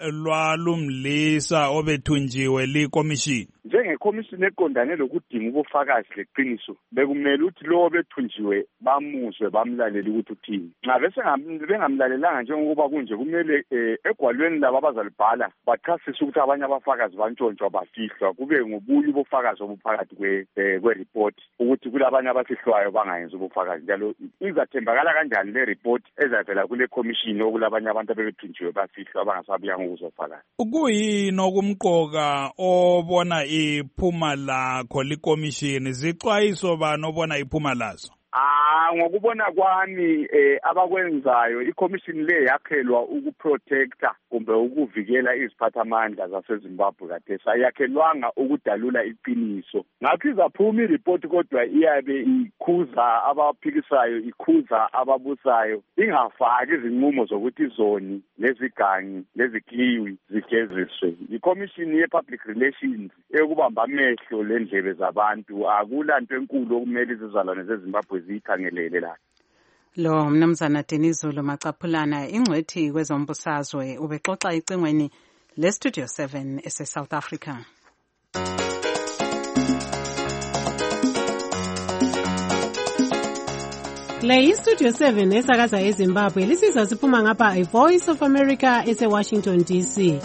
lwalumlisa obethunjiwe liCommission? NjengeCommission eqondane lokudinga ubufakazi leqiniso bekumele ukuthi lo obethunjiwe bamuzwe bamlaleli ukuthi uthini. Nxa bese bengamlalelanga njengoba kunje kumele egwalweni labo abazalibhala bachasise ukuthi abanye abafakazi bantshontshwa bafihlwa kube ngobuye ubufakazi obuphakathi kwe kwereport ukuthi kulabanye abafihlwayo bangayenza ubufakazi njalo izathembakala kanjani le report ezavela kule commission okulabanye abantu abebethunjiwe bafihlwa bangasabuyanga ukuzofakaza. Kuyini okumqoka obona iphuma lakho liCommission zixwayiso bani obona iphuma lazo? Ah ngokubona kwami eh abakwenzayo iCommission le yakhelwa ukuprotecta kumbe ukuvikela iziphathamandla zaseZimbabwe kade sayakhelwanga ukudalula iqiniso. Ngakho izaphuma ireport kodwa iyabe ikhuza abaphikisayo ikhuza ababusayo ingafaki izinqumo zokuthi izoni lezigangi lezikliwi zigeziswe. iCommission yePublic Relations ekubamba amehlo lendlebe zabantu akulanto enkulu okumele izizalwane zeZimbabwe zikhangelele la. Lo mnumzana Denizulu Macaphulana ingcwethi kwezombusazwe ubexoxa icengweni leStudio seven ese South Africa. Le iStudio seven esakaza eZimbabwe lisizwa siphuma ngapha iVoice of America ese Washington D C.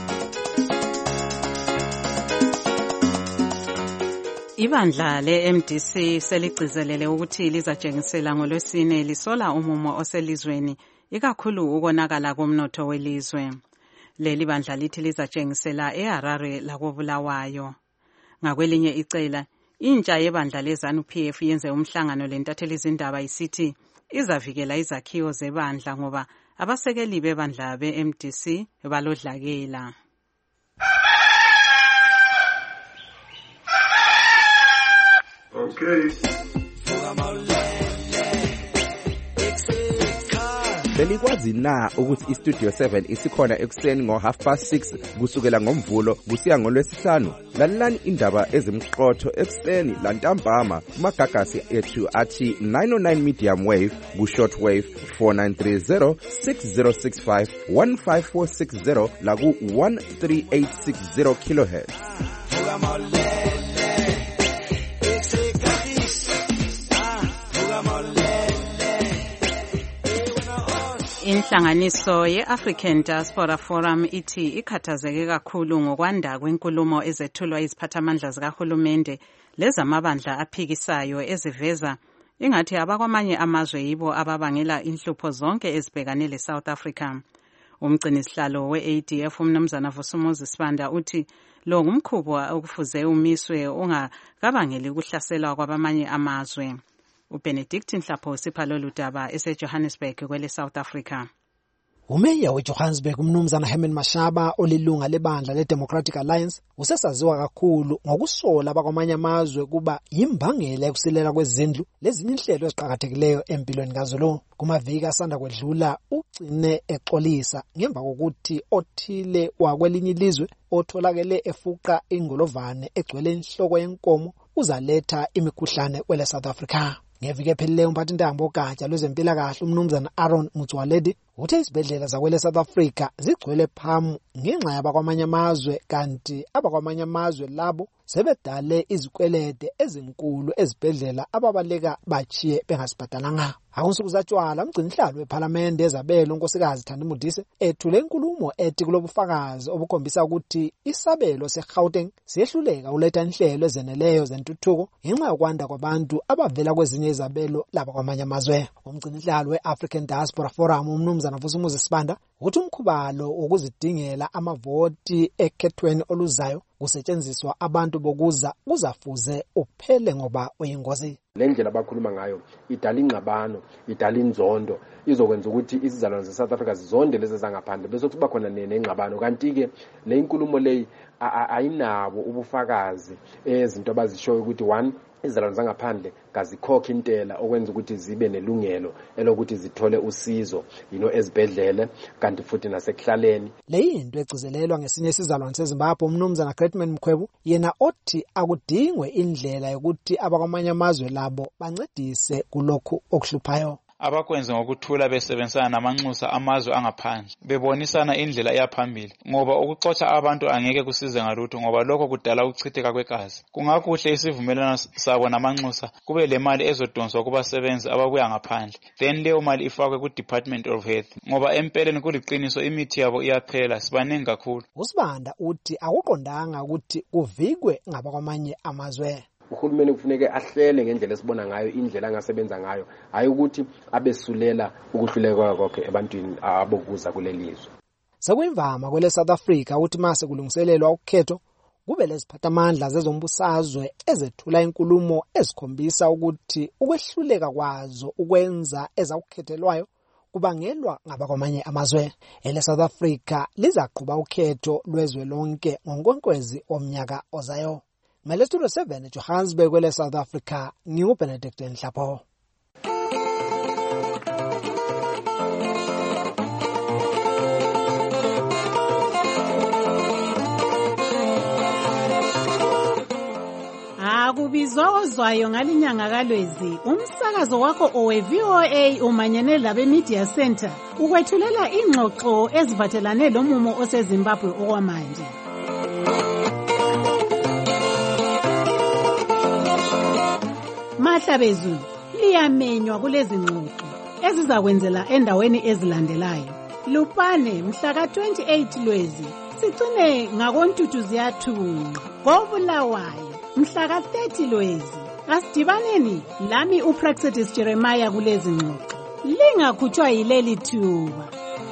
Ibandla le-M D C seligcizelele ukuthi lizatshengisela ngolwesine lisola umumo oselizweni ikakhulu ukonakala komnotho welizwe. Leli bandla lithi lizatshengisela eHarare lakobulawayo. Ngakwelinye icela intsha yebandla leZANU-P F yenze umhlangano lentatheli izindaba isithi izavikela izakhiwo zebandla ngoba abasekeli bebandla be-M D C balodlakela. Okay. belikwazi na ukuthi istudio seven isikhona ekuseni ngo half past six kusukela ngomvulo kusiya ngolwesihlanu? Lalelani indaba ezimqotho ekuseni lantambama kumagagasi ethu athi nine oh nine medium wave ku short wave four nine three zero six zero six five one five four six zero la ku one three eight six zero kilohertz. Inhlanganiso ye-African Diaspora Forum ithi ikhathazeke kakhulu ngokwanda kwenkulumo ezethulwa iziphathamandla zikahulumende lezamabandla aphikisayo eziveza ingathi abakwamanye amazwe yibo ababangela inhlupho zonke ezibhekane le-South Africa. Umgcinisihlalo we-A D F uMnumzana Vusumuzi Sibanda uthi lo ngumkhubo okufuze umiswe ungakabangeli ukuhlaselwa kwabamanye amazwe. uBenedict Nhlapho sipha loludaba eseJohannesburg kwele South Africa. Umeya weJohannesburg uMnumzana Herman Mashaba olilunga lebandla leDemocratic Alliance usesaziwa kakhulu ngokusola abakwamanye amazwe kuba yimbangela yokusilela kwezindlu lezinye inhlelo eziqhakathekileyo empilweni kaZulu. Kumaviki asanda kwedlula ugcine exolisa ngemva kokuthi othile wakwelinye ilizwe otholakele efuqa ingolovane egcwele inhloko yenkomo uzaletha imikhuhlane kwele South Africa. Ngeviki ephelileyo umphathintambo ogatsha lwezempilakahle uMnumzana Aaron Motsoaledi uthe izibhedlela zakwele South Africa zigcwele phamu ngenxa yabakwamanye amazwe kanti abakwamanye amazwe labo sebedale izikwelede ezinkulu ezibhedlela ababaleka bachiye bengasibhadalanga. Akunsuku zatshwala umgcinisihlalo weParliament ezabelo unkosikazi Thandi Modise ethule inkulumo ethi kulobufakazi obukhombisa ukuthi isabelo seGauteng siyehluleka uletha inhlelo ezeneleyo zentuthuko ngenxa yokwanda kwabantu abavela kwezinye izabelo laba kwamanye amazwe. Umgcinisihlalo weAfrican Diaspora Forum uMnumzana Vusumuzi Sibanda uthi umkhubalo ukuzidingela amavoti ekhethweni oluzayo kusetshenziswa abantu bokuza kuzafuze uphele ngoba uyingozi. Le ndlela abakhuluma ngayo idala ingxabano, idala inzondo, izokwenza ukuthi isizalwane ze-South Africa zizonde lezi zangaphandle bese kuba khona nengxabano. Kanti ke le inkulumo leyi ayinabo ubufakazi ezinto abazishoyo ukuthi one izizalwane zangaphandle kazikhokha intela okwenza ukuthi zibe nelungelo elokuthi zithole usizo yino ezibhedlele kanti futhi nasekuhlaleni. Le into egcizelelwa ngesinye isizalwane seZimbabwe uMnumzana Greatman Mkhwebu yena othi akudingwe indlela yokuthi abakwamanye amazwe labo bancedise kulokhu okuhluphayo. Abakwenze ngokuthula besebenzisana namanxusa amazwe angaphandle bebonisana indlela eyaphambili ngoba ukuxoxa abantu angeke kusize ngalutho ngoba lokho kudala ukuchitheka kwegazi. Kungakuhle isivumelano sabo namanxusa kube le mali ezodonswa kubasebenzi ababuya ngaphandle then leyo mali ifakwe ku Department of Health ngoba empeleni kuliqiniso imithi yabo iyaphela sibaningi kakhulu. Usibanda uthi akuqondanga ukuthi kuvikwe ngabakwamanye amazwe. Uhulumeni kufuneke ahlele ngendlela esibona ngayo indlela angasebenza ngayo hayi ukuthi abesulela ukuhluleka kwakhe ebantwini abokuza kulelizwe. Sekuyimvama kwele South Africa uthi mase kulungiselelwa ukhetho kube leziphathamandla zezombusazwe ezethula inkulumo ezikhombisa ukuthi ukwehluleka kwazo ukwenza ezakukhethelwayo kubangelwa ngabakwamanye amazwe. Ele South Africa lizaqhuba ukhetho lwezwe lonke ngoNkwenkwezi omnyaka ozayo. Mele Studio seven Johannesburg kwele South Africa nginguBenedict Nhlapho. Akubizwa ozwayo ngalinyanga kaLwezi umsakazo wakho owe-V O A umanyene labe Media Center ukwethulela ingxoxo ezivathelane lomumo oseZimbabwe okwamanje. Mahla bezulu liyamenywa kulezi ngxoxo ezizakwenzela endaweni ezilandelayo. Lupane mhla ka twenty-eight Lwezi sigcine ngakoNtuthu ziyathunqa. KoBulawayo mhla ka thirty Lwezi asidibaneni lami uPraxedis Jeremiah kulezi ngxoxo. Lingakhutshwa yileli thuba.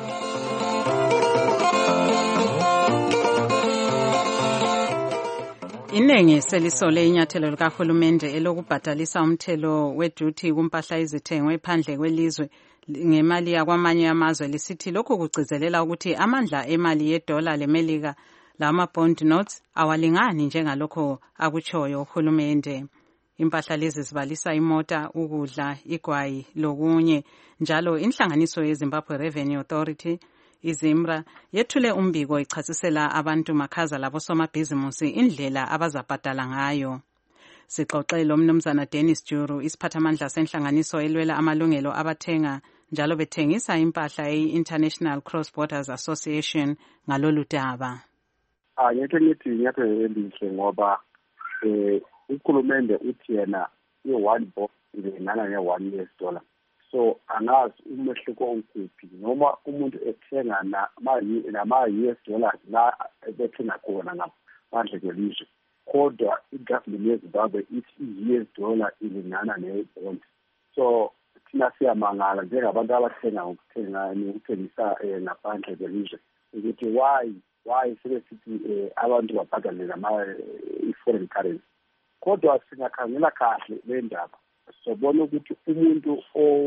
Inengi selisole inyathelo likahulumende elokubhadalisa umthelo weduty kumpahla izithengwe phandle kwelizwe ngemali yakwamanye amazwe lisithi lokho kugcizelela ukuthi amandla emali yedola lemelika lama bond notes awalingani njengalokho akutshoyo uhulumende. Impahla lezi zibalisa imota, ukudla, igwayi lokunye. Njalo inhlanganiso yeZimbabwe Revenue Authority iZIMRA yethule umbiko ichasisela abantu makhaza labosomabhizimusi indlela abazabhadala ngayo. Sixoxele umnumzana Dennis Juru, isiphathamandla senhlanganiso elwela amalungelo abathenga njalo bethengisa impahla ye-International Cross Borders Association ngalolu daba. Ah, yeke ngithi nyathe elihle ngoba eh ukhulumende uthi yena i-one box ingenana ne-one U S dollar. So angazi umehluko ukuphi noma umuntu ethenga nama-U S dollars la bethenga khona ngaphandle kwelizwe. Kodwa i-government yeZimbabwe ithi i-U S dollar ilingana ne-bond. So thina siyamangala njengabantu abathenga ukuthenga nokuthengisa ngaphandle kwelizwe ukuthi why why sebesithi abantu babhadale ngama-foreign currency. Kodwa singakhangela kahle le ndaba sobona ukuthi umuntu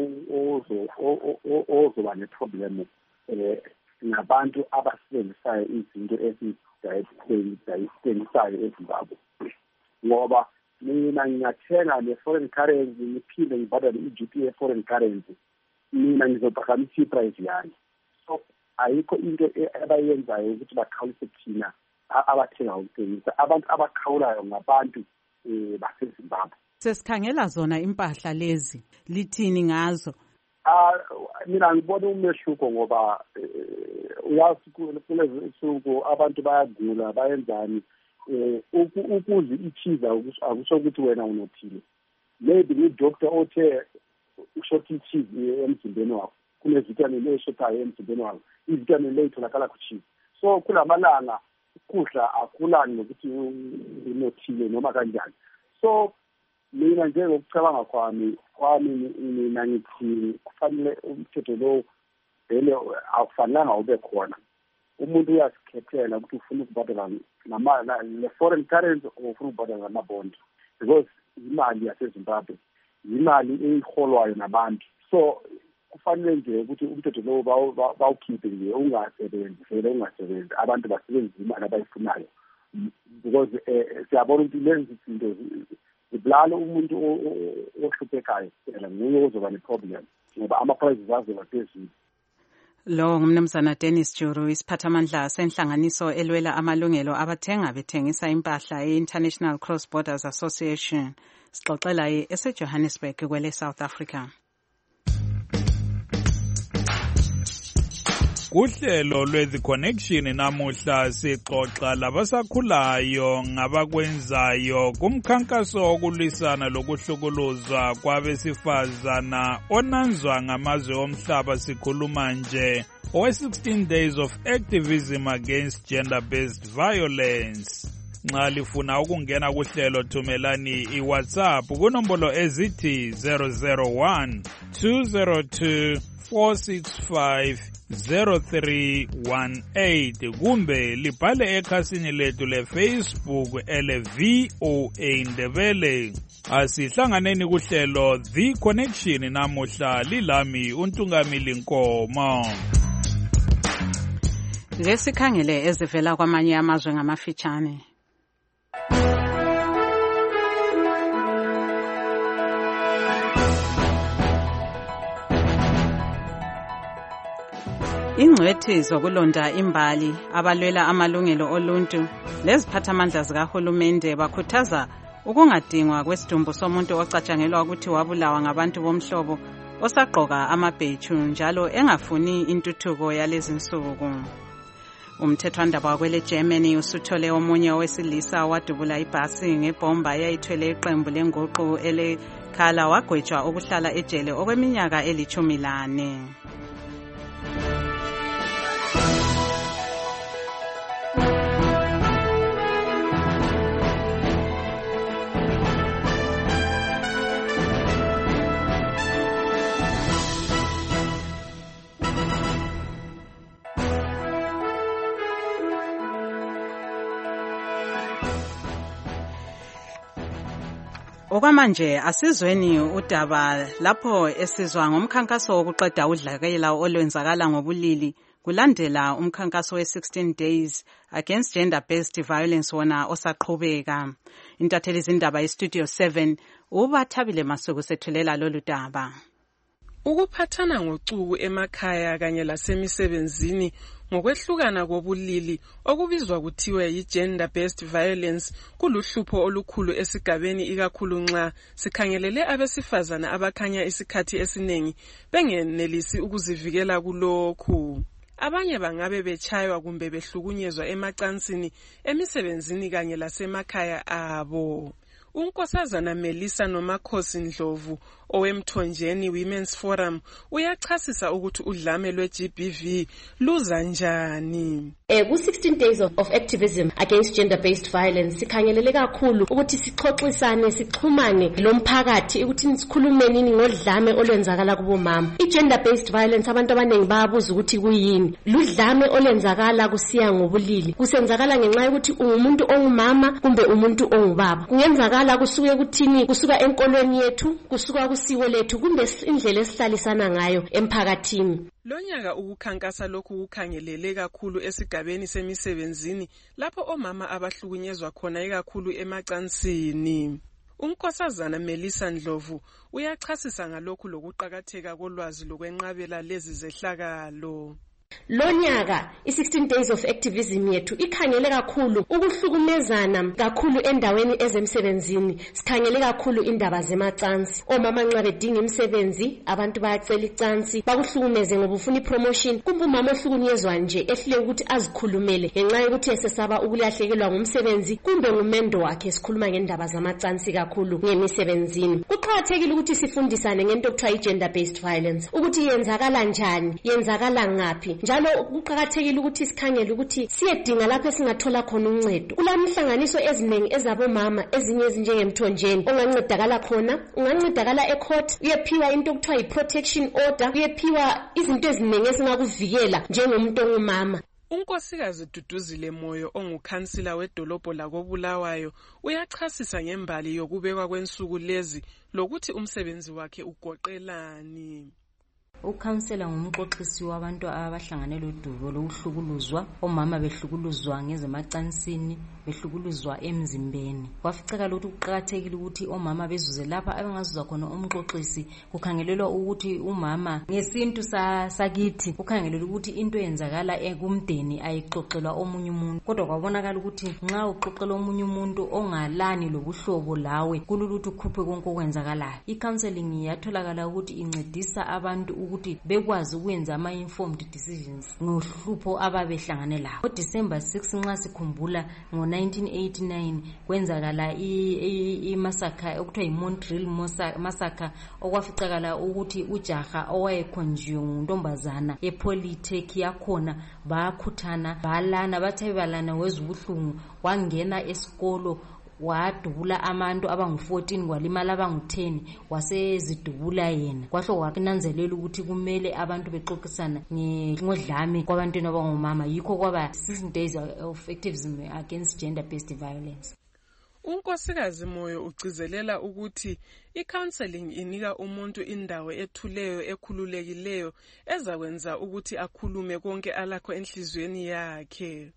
ozoba neproblem eh nabantu abasebenzisayo izinto ezidayisisayo eZimbabwe ngoba mina ngiyathenga ne-foreign currency ngiphinde ngibhadale i-G P ye-foreign currency mina ngizophakamisa i-price yami. So ayikho into abayenzayo ukuthi bakhawulise thina abathenga ukuthengisa. Abantu abakhawulayo ngabantu baseZimbabwe. Sesikhangela zona impahla lezi lithini ngazo? Ah mina ngibona umehluko ngoba uyazi kulezi insuku abantu bayagula bayenzani eh ukuze ichiza akusho ukuthi wena unothile. Maybe ni doctor othe ushoti ichiza emzimbeni wakho kune vitamin eshotayo emzimbeni wakho ivitamin le itholakala kuchiza. So kulamalanga ukudla akulani nokuthi unothile noma kanjani. So mina nje ngokucabanga kwami kwami mina ngithi kufanele umthetho lo vele akufanelanga ube khona. Umuntu uyasikhethela ukuthi ufuna ukubhadala nama le-foreign currency or ufuna ukubhadala ngama-bond because imali yaseZimbabwe imali eyiholwayo nabantu. So kufanele nje ukuthi umthetho lo bawukhiphe nje ungasebenzi vele ungasebenzi abantu basebenzise imali abayifunayo because siyabona ukuthi lezi zinto zibulala umuntu ohluphekayo phela nguye ozoba ne-problem ngoba ama-prices azoba phezulu. Lo ngumnumzana Dennis Juru, isiphathamandla senhlanganiso elwela amalungelo abathenga bethengisa impahla ye-International Cross Borders Association. Sixoxela eseJohannesburg kwele South Africa. Kuhlelo lwe-The Connection namuhla sixoxa labasakhulayo ngabakwenzayo kumkhankaso wokulwisana lokuhlukuluzwa kwabesifazana onanzwa ngamazwe omhlaba. Sikhuluma nje owe-sixteen days of activism against gender-based violence. Nxa lifuna ukungena kuhlelo thumelani iWhatsApp kunombolo ezithi zero zero one two zero two four six five zero three one eight kumbe libhale ekhasini lethu leFacebook ele V O A Ndebele. Asihlanganeni kuhlelo The Connection namuhla, lilami uNtungamili Nkomo. Lesikhangele ezivela kwamanye amazwe ngamafitshane. Ingcwethi zokulonda imbali abalwela amalungelo oluntu leziphathamandla zikahulumende bakhuthaza ukungadingwa kwesidumbu somuntu ocatshangelwa ukuthi wabulawa ngabantu bomhlobo osagqoka amabheju njalo engafuni intuthuko yalezi nsuku. Umthethwandaba wakwele Germany usuthole omunye owesilisa wadubula ibhasi ngebhomba eyayithwele iqembu lenguqu elekhala wagwetshwa ukuhlala ejele okweminyaka elithumi lane. Okwamanje asizweni udaba lapho esizwa ngomkhankaso wokuqeda udlakela olwenzakala ngobulili kulandela umkhankaso we-sixteen days against gender-based violence wona osaqhubeka. Intatheli zindaba yestudio seven ubathabile Masuku sethulela lolu daba. Ukuphathana ngocuku emakhaya kanye lasemisebenzini ngokwehlukana kobulili okubizwa kuthiwa yi-gender based violence kuluhlupho olukhulu esigabeni ikakhulu nxa sikhangelele abesifazana abakhanya isikhathi esiningi bengenelisi ukuzivikela kulokhu. Abanye bangabe betshaywa kumbe behlukunyezwa emacansini, emisebenzini kanye lasemakhaya abo. Unkosazana Melissa Nomakhosi Ndlovu owemthonjeni Women's Forum uyachasisa ukuthi udlame lwe-G B V luza njani. Eh ku sixteen days of, of activism against gender based violence sikhangelele kakhulu ukuthi sixoxisane sixhumane lomphakathi ukuthi sikhulumeni ngodlame olwenzakala kubomama. I-gender based violence abantu abaningi bayabuza ukuthi kuyini. Ludlame olwenzakala kusiya ngobulili. Kusenzakala ngenxa yokuthi umuntu ongumama kumbe umuntu ongubaba. Kungenzakala kusuke kuthini, kusuka enkolweni yethu, kusuka kusiko lethu kumbe indlela esihlalisana ngayo emphakathini. Lonyaka ukukhankasa lokhu kukhangelele kakhulu esigabeni semisebenzini lapho omama abahlukunyezwa khona ikakhulu emacansini. Unkosazana Melissa Ndlovu uyachasisa ngalokhu lokuqhakatheka kolwazi lokwenqabela lezi zehlakalo. Lonyaka i-sixteen days of activism yethu ikhangele kakhulu ukuhlukumezana kakhulu endaweni ezemsebenzini. Sikhangele kakhulu indaba zemacansi. Omama nxa bedinga imisebenzi abantu bayacela icansi bakuhlukumeze ngoba ufuna ipromotion. Kumbe umama ohlukunyezwa nje ehlule ukuthi azikhulumele ngenxa yokuthi esesaba ukulahlekelwa ngumsebenzi kumbe ngumendo wakhe. Sikhuluma ngendaba zamacansi kakhulu ngemisebenzini. Kuqhakathekile ukuthi sifundisane ngento okuthiwa i-gender based violence ukuthi yenzakala njani, yenzakala ngaphi. Njalo kuqhakathekile ukuthi sikhangele ukuthi siyedinga lapho esingathola khona uncedo. Kulamhlanganiso eziningi ezabomama ezinye ezinjengemthonjeni ongancedakala khona, ungancedakala ecourt, uyephiwa into okuthiwa yi-protection order, uyephiwa izinto eziningi esingakuvikela njengomuntu ongumama. Unkosikazi Duduzile Moyo ongukhansila wedolobho lakoBulawayo uyachasisa ngembali yokubekwa kwensuku lezi lokuthi umsebenzi wakhe ugoqelani. Ukhansela ngumxoxisi wabantu abahlanganele udubo lokuhlukuluzwa, omama behlukuluzwa ngezemacansini, behlukuluzwa emzimbeni. Kwaficeka ukuthi kuqhakathekile ukuthi omama bezuze lapha abangazuza khona umxoxisi. Kukhangelelwa ukuthi umama ngesintu sakithi kukhangelelwa ukuthi into yenzakala ekumdeni ayixoxelwa omunye umuntu. Kodwa kwabonakala ukuthi nxa uxoxela omunye umuntu ongalani lobuhlobo lawe kululuthi ukhuphe konke okwenzakalayo. I-counseling yatholakala ukuthi incedisa abantu ukuthi bekwazi ukwenza ama-informed decisions ngohlupho ababehlangane lawo. NgoDisemba sixth nxa sikhumbula ngo nineteen eighty-nine kwenzakala i-massacre okuthiwa yi-Montreal massacre okwaficakala ukuthi ujaha owayekhonjiwe nguntombazana ePolytech yakhona bakhuthana balana bathe balana wezubuhlungu wangena esikolo wadubula abantu abangu fourteen kwalimala abangu ten wasezidubula yena. Kwahle kwakunanzelela ukuthi kumele abantu bexoxisana ngodlame kwabantwana abangomama. Yikho kwaba sixteen days of activism against gender based violence. Unkosikazi Moyo ugcizelela ukuthi i-counseling inika umuntu indawo ethuleyo ekhululekileyo ezakwenza ukuthi akhulume konke alakho enhlizweni yakhe.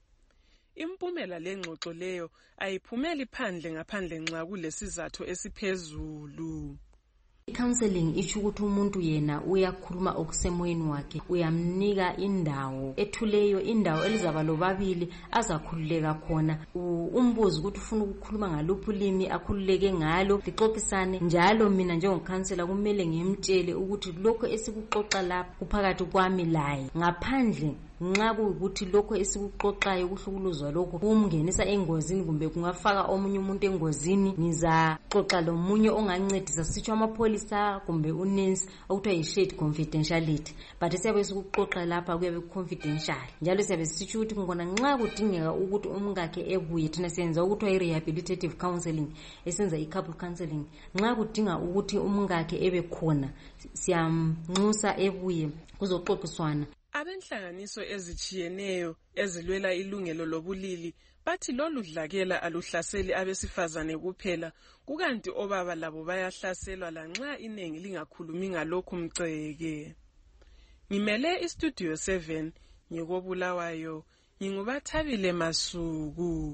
Impumela lengxoxo leyo ayiphumeli phandle ngaphandle nxa kulesizathu esiphezulu. I-counseling isho ukuthi umuntu yena uyakhuluma okusemoyeni wakhe, uyamnika indawo ethuleyo, indawo elizaba lobabili azakhululeka khona. Umbuzo ukuthi ufuna ukukhuluma ngaluphi ulimi akhululeke ngalo, lixoxisane. Njalo mina njengokhansela kumele ngimtshele ukuthi lokho esikuxoxa lapha kuphakathi kwami laye. Ngaphandle nxa kuyikuthi lokho esikuxoxayo kuhlukuluzwa lokho kumngenisa engozini kumbe kungafaka omunye umuntu engozini, ngizaxoxa lomunye ongancedisa, sitshwa amapholisa kumbe unensi okuthiwa yi-shared confidentiality. But siyabe sikuxoxa lapha kuyabe confidential. Njalo siyabe sitsho ukuthi ngibona nxa kudingeka ukuthi umkakhe ebuye, thina siyenza ukuthiwa i-rehabilitative counseling, esenza i-couple counseling. Nxa kudinga ukuthi umkakhe ebe khona siyamnxusa ebuye kuzoxoxiswana. Abenhlanganiso ezichiyeneyo ezilwela ilungelo lobulili bathi lolu dlakela aluhlaseli abesifazane kuphela, kukanti obaba labo bayahlaselwa lanxa inengi lingakhulumi ngalokhu mceke. Ngimele istudio seven, ngikobulawayo ngingubathabile Masuku.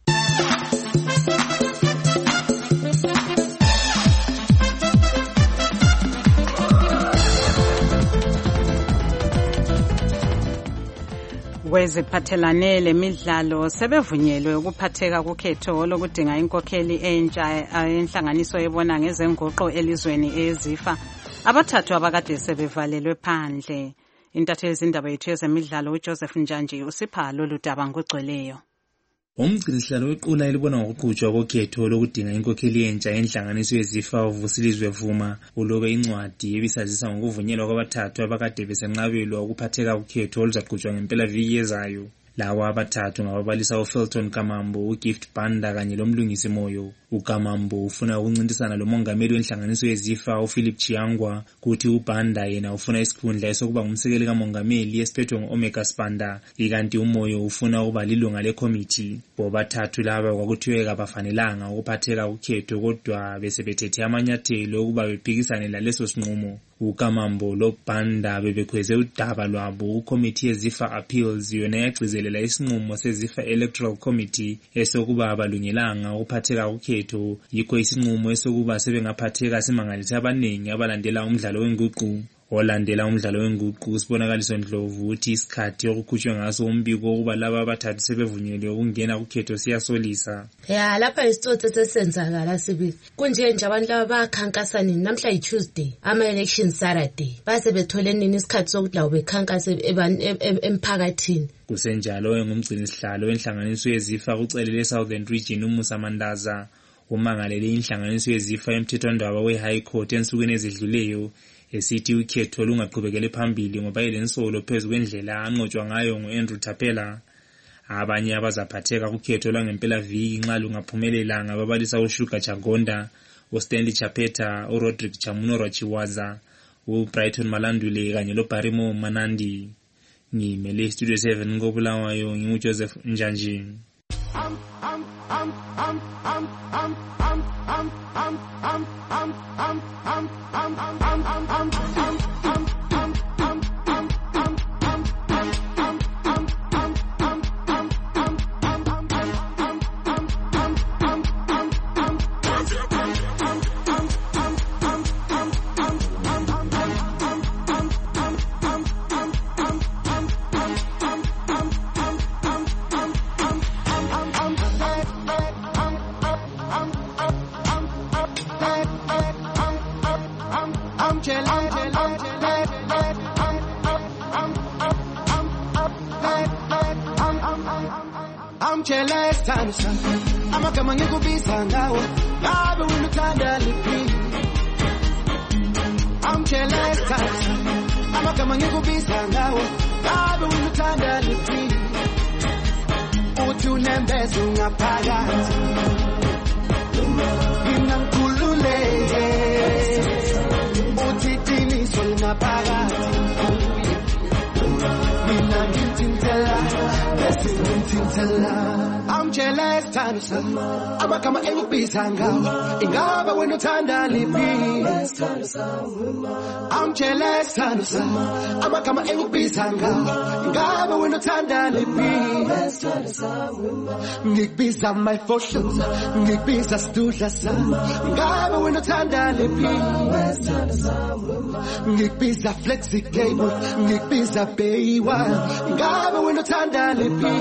Kweziphathelane lemidlalo sebevunyelwe ukuphatheka kukhetho lokudinga inkokheli entsha enhlanganiso ebona ngezenguqo elizweni ezifa abathathu abakade sebevalelwe phandle. Intatheli yezindaba yethu yezemidlalo uJoseph Njanji usipha lolu daba ngogcweleyo. Umgcinisihlalo wequla elibona ngokuqhutshwa kokhetho lokudinga inkokheli entsha enhlanganiso yezifa uVusilizwe Vuma ulobe incwadi ebisazisa ngokuvunyelwa kwabathathu abakade besenqabelwa ukuphatheka kukhetho oluzaqhutshwa ngempela viki ezayo. Lawa abathathu ngababalisa uFelton Kamambo, uGift Banda kanye lomlungisi Moyo. uKamambo ufuna ukuncintisana lomongameli wenhlanganiso yezifa uPhilip Chiangwa, kuthi uBanda yena ufuna isikhundla esokuba ngumsekeli kamongameli esiphethwe nguOmega Spanda, ikanti uMoyo ufuna ukuba lilunga lekomiti. Bobathathu laba kwakuthiwe kabafanelanga ukuphatheka kukhetho kodwa besebethethe amanyathelo ukuba bephikisane laleso sinqumo. uKamambo loBanda bebekhweze udaba lwabo uCommittee yeZifa Appeals yona yagcizelela isinqumo seZifa Electoral Committee esokuba abalungelanga ukuphatheka kukhetho, yikho isinqumo esokuba sebengaphatheka simangalisa abaningi abalandela umdlalo wenguqu. Olandela umdlalo wenguqu sibonakaliso Ndlovu uthi isikhathi okukhutshwe ngaso umbiko ukuba laba abathathu sebevunyelwe ukungena kukhetho siyasolisa. Ya lapha isitsotsi sesenzakala sibi. Kunje nje abantu laba bakhankasa nini namhla yiTuesday, ama election Saturday. Base bethole nini isikhathi sokuthi lawo bekhankasa emphakathini. Kusenjalo engumgcinisihlalo wenhlanganiso yezifa kucelele Southern Region uMusa Mandaza umangalele inhlanganiso yezifa emthethwandaba weHigh Court ensukwini ezidluleyo esithi ukhetho lungaqhubekele phambili ngoba ilensolo phezu kwendlela anqotshwa ngayo nguAndrew Thapela. Abanye abazaphatheka kukhetho lwangempela viki nxa lungaphumelela ngababalisa uShuga Chagonda, uStanley Chapeta, uRodrick Chamunoro Chiwaza, uBrighton Malandule kanye loBarimo Manandi. Ngimele Studio seven ngobulawayo nginguJoseph Njanji. I'm I'm I'm I'm I'm I'm I'm I'm I'm I'm I'm I'm I'm I'm I'm I'm I'm a coming to be sangawa. I will not handle I'm jealous. I'm a coming to be sangawa. I will not handle Utu nembezunga pagat. Inang kulule. Uti tini solna pagat. Minang tintela. Blessing tintela. I'm jealous, Tanisa. I'm a kama engu pisanga. Ingaba wenu tanda lipi. I'm jealous, Tanisa. I'm a kama engu pisanga. Ingaba wenu tanda lipi. Ngik bisa my fortunes. Ngik bisa studlas. Ingaba wenu tanda lipi. Ngik bisa flexi cable. Ngik bisa paywa. Ingaba wenu tanda lipi.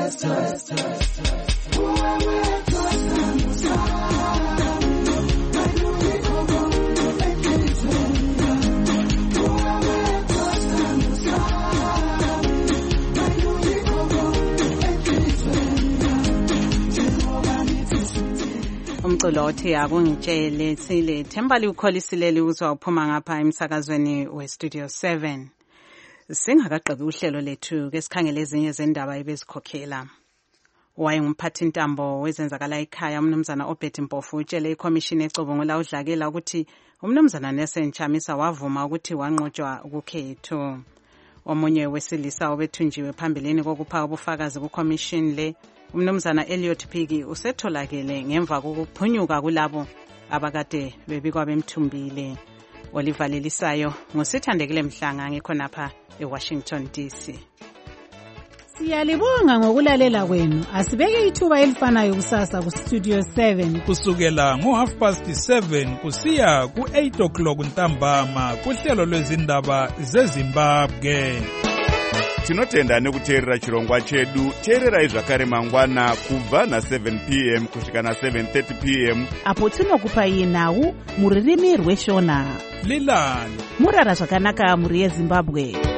Umculo othi akungitshele sile Thembali ukholisile uzwa uphuma ngapha emsakazweni weStudio seven. Singakaqhabi uhlelo lethu ke sikhangele ezinye zendaba ebezikhokhela. Wayengumphathi intambo wezenzakala ekhaya umnumzana Obert Mpofu utshele iCommission ecubungula udlakela ukuthi umnumzana Nelson Chamisa wavuma ukuthi wanqotshwa ukukhetho. Omunye wesilisa obethunjiwe phambilini kokupha ubufakazi kuCommission le umnumzana Elliot Piki usetholakele ngemva kokuphunyuka kulabo abakade bebikwa bemthumbile. Olivalelisayo ngusithandekile Mhlanga ngikhonapha eWashington D C. Siyalibonga ngokulalela kwenu. Asibeke ithuba elifanayo kusasa ku Studio seven kusukela ngo half past seven kusiya ku eight o'clock ntambama kuhlelo lwezindaba zeZimbabwe. Tinotenda nekuteerera chirongwa chedu. Teererai zvakare mangwana kubva na seven p m kusvika na seven thirty p m apo tinokupai nhau muririmi rweshona. Lilani murara zvakanaka muri yeZimbabwe.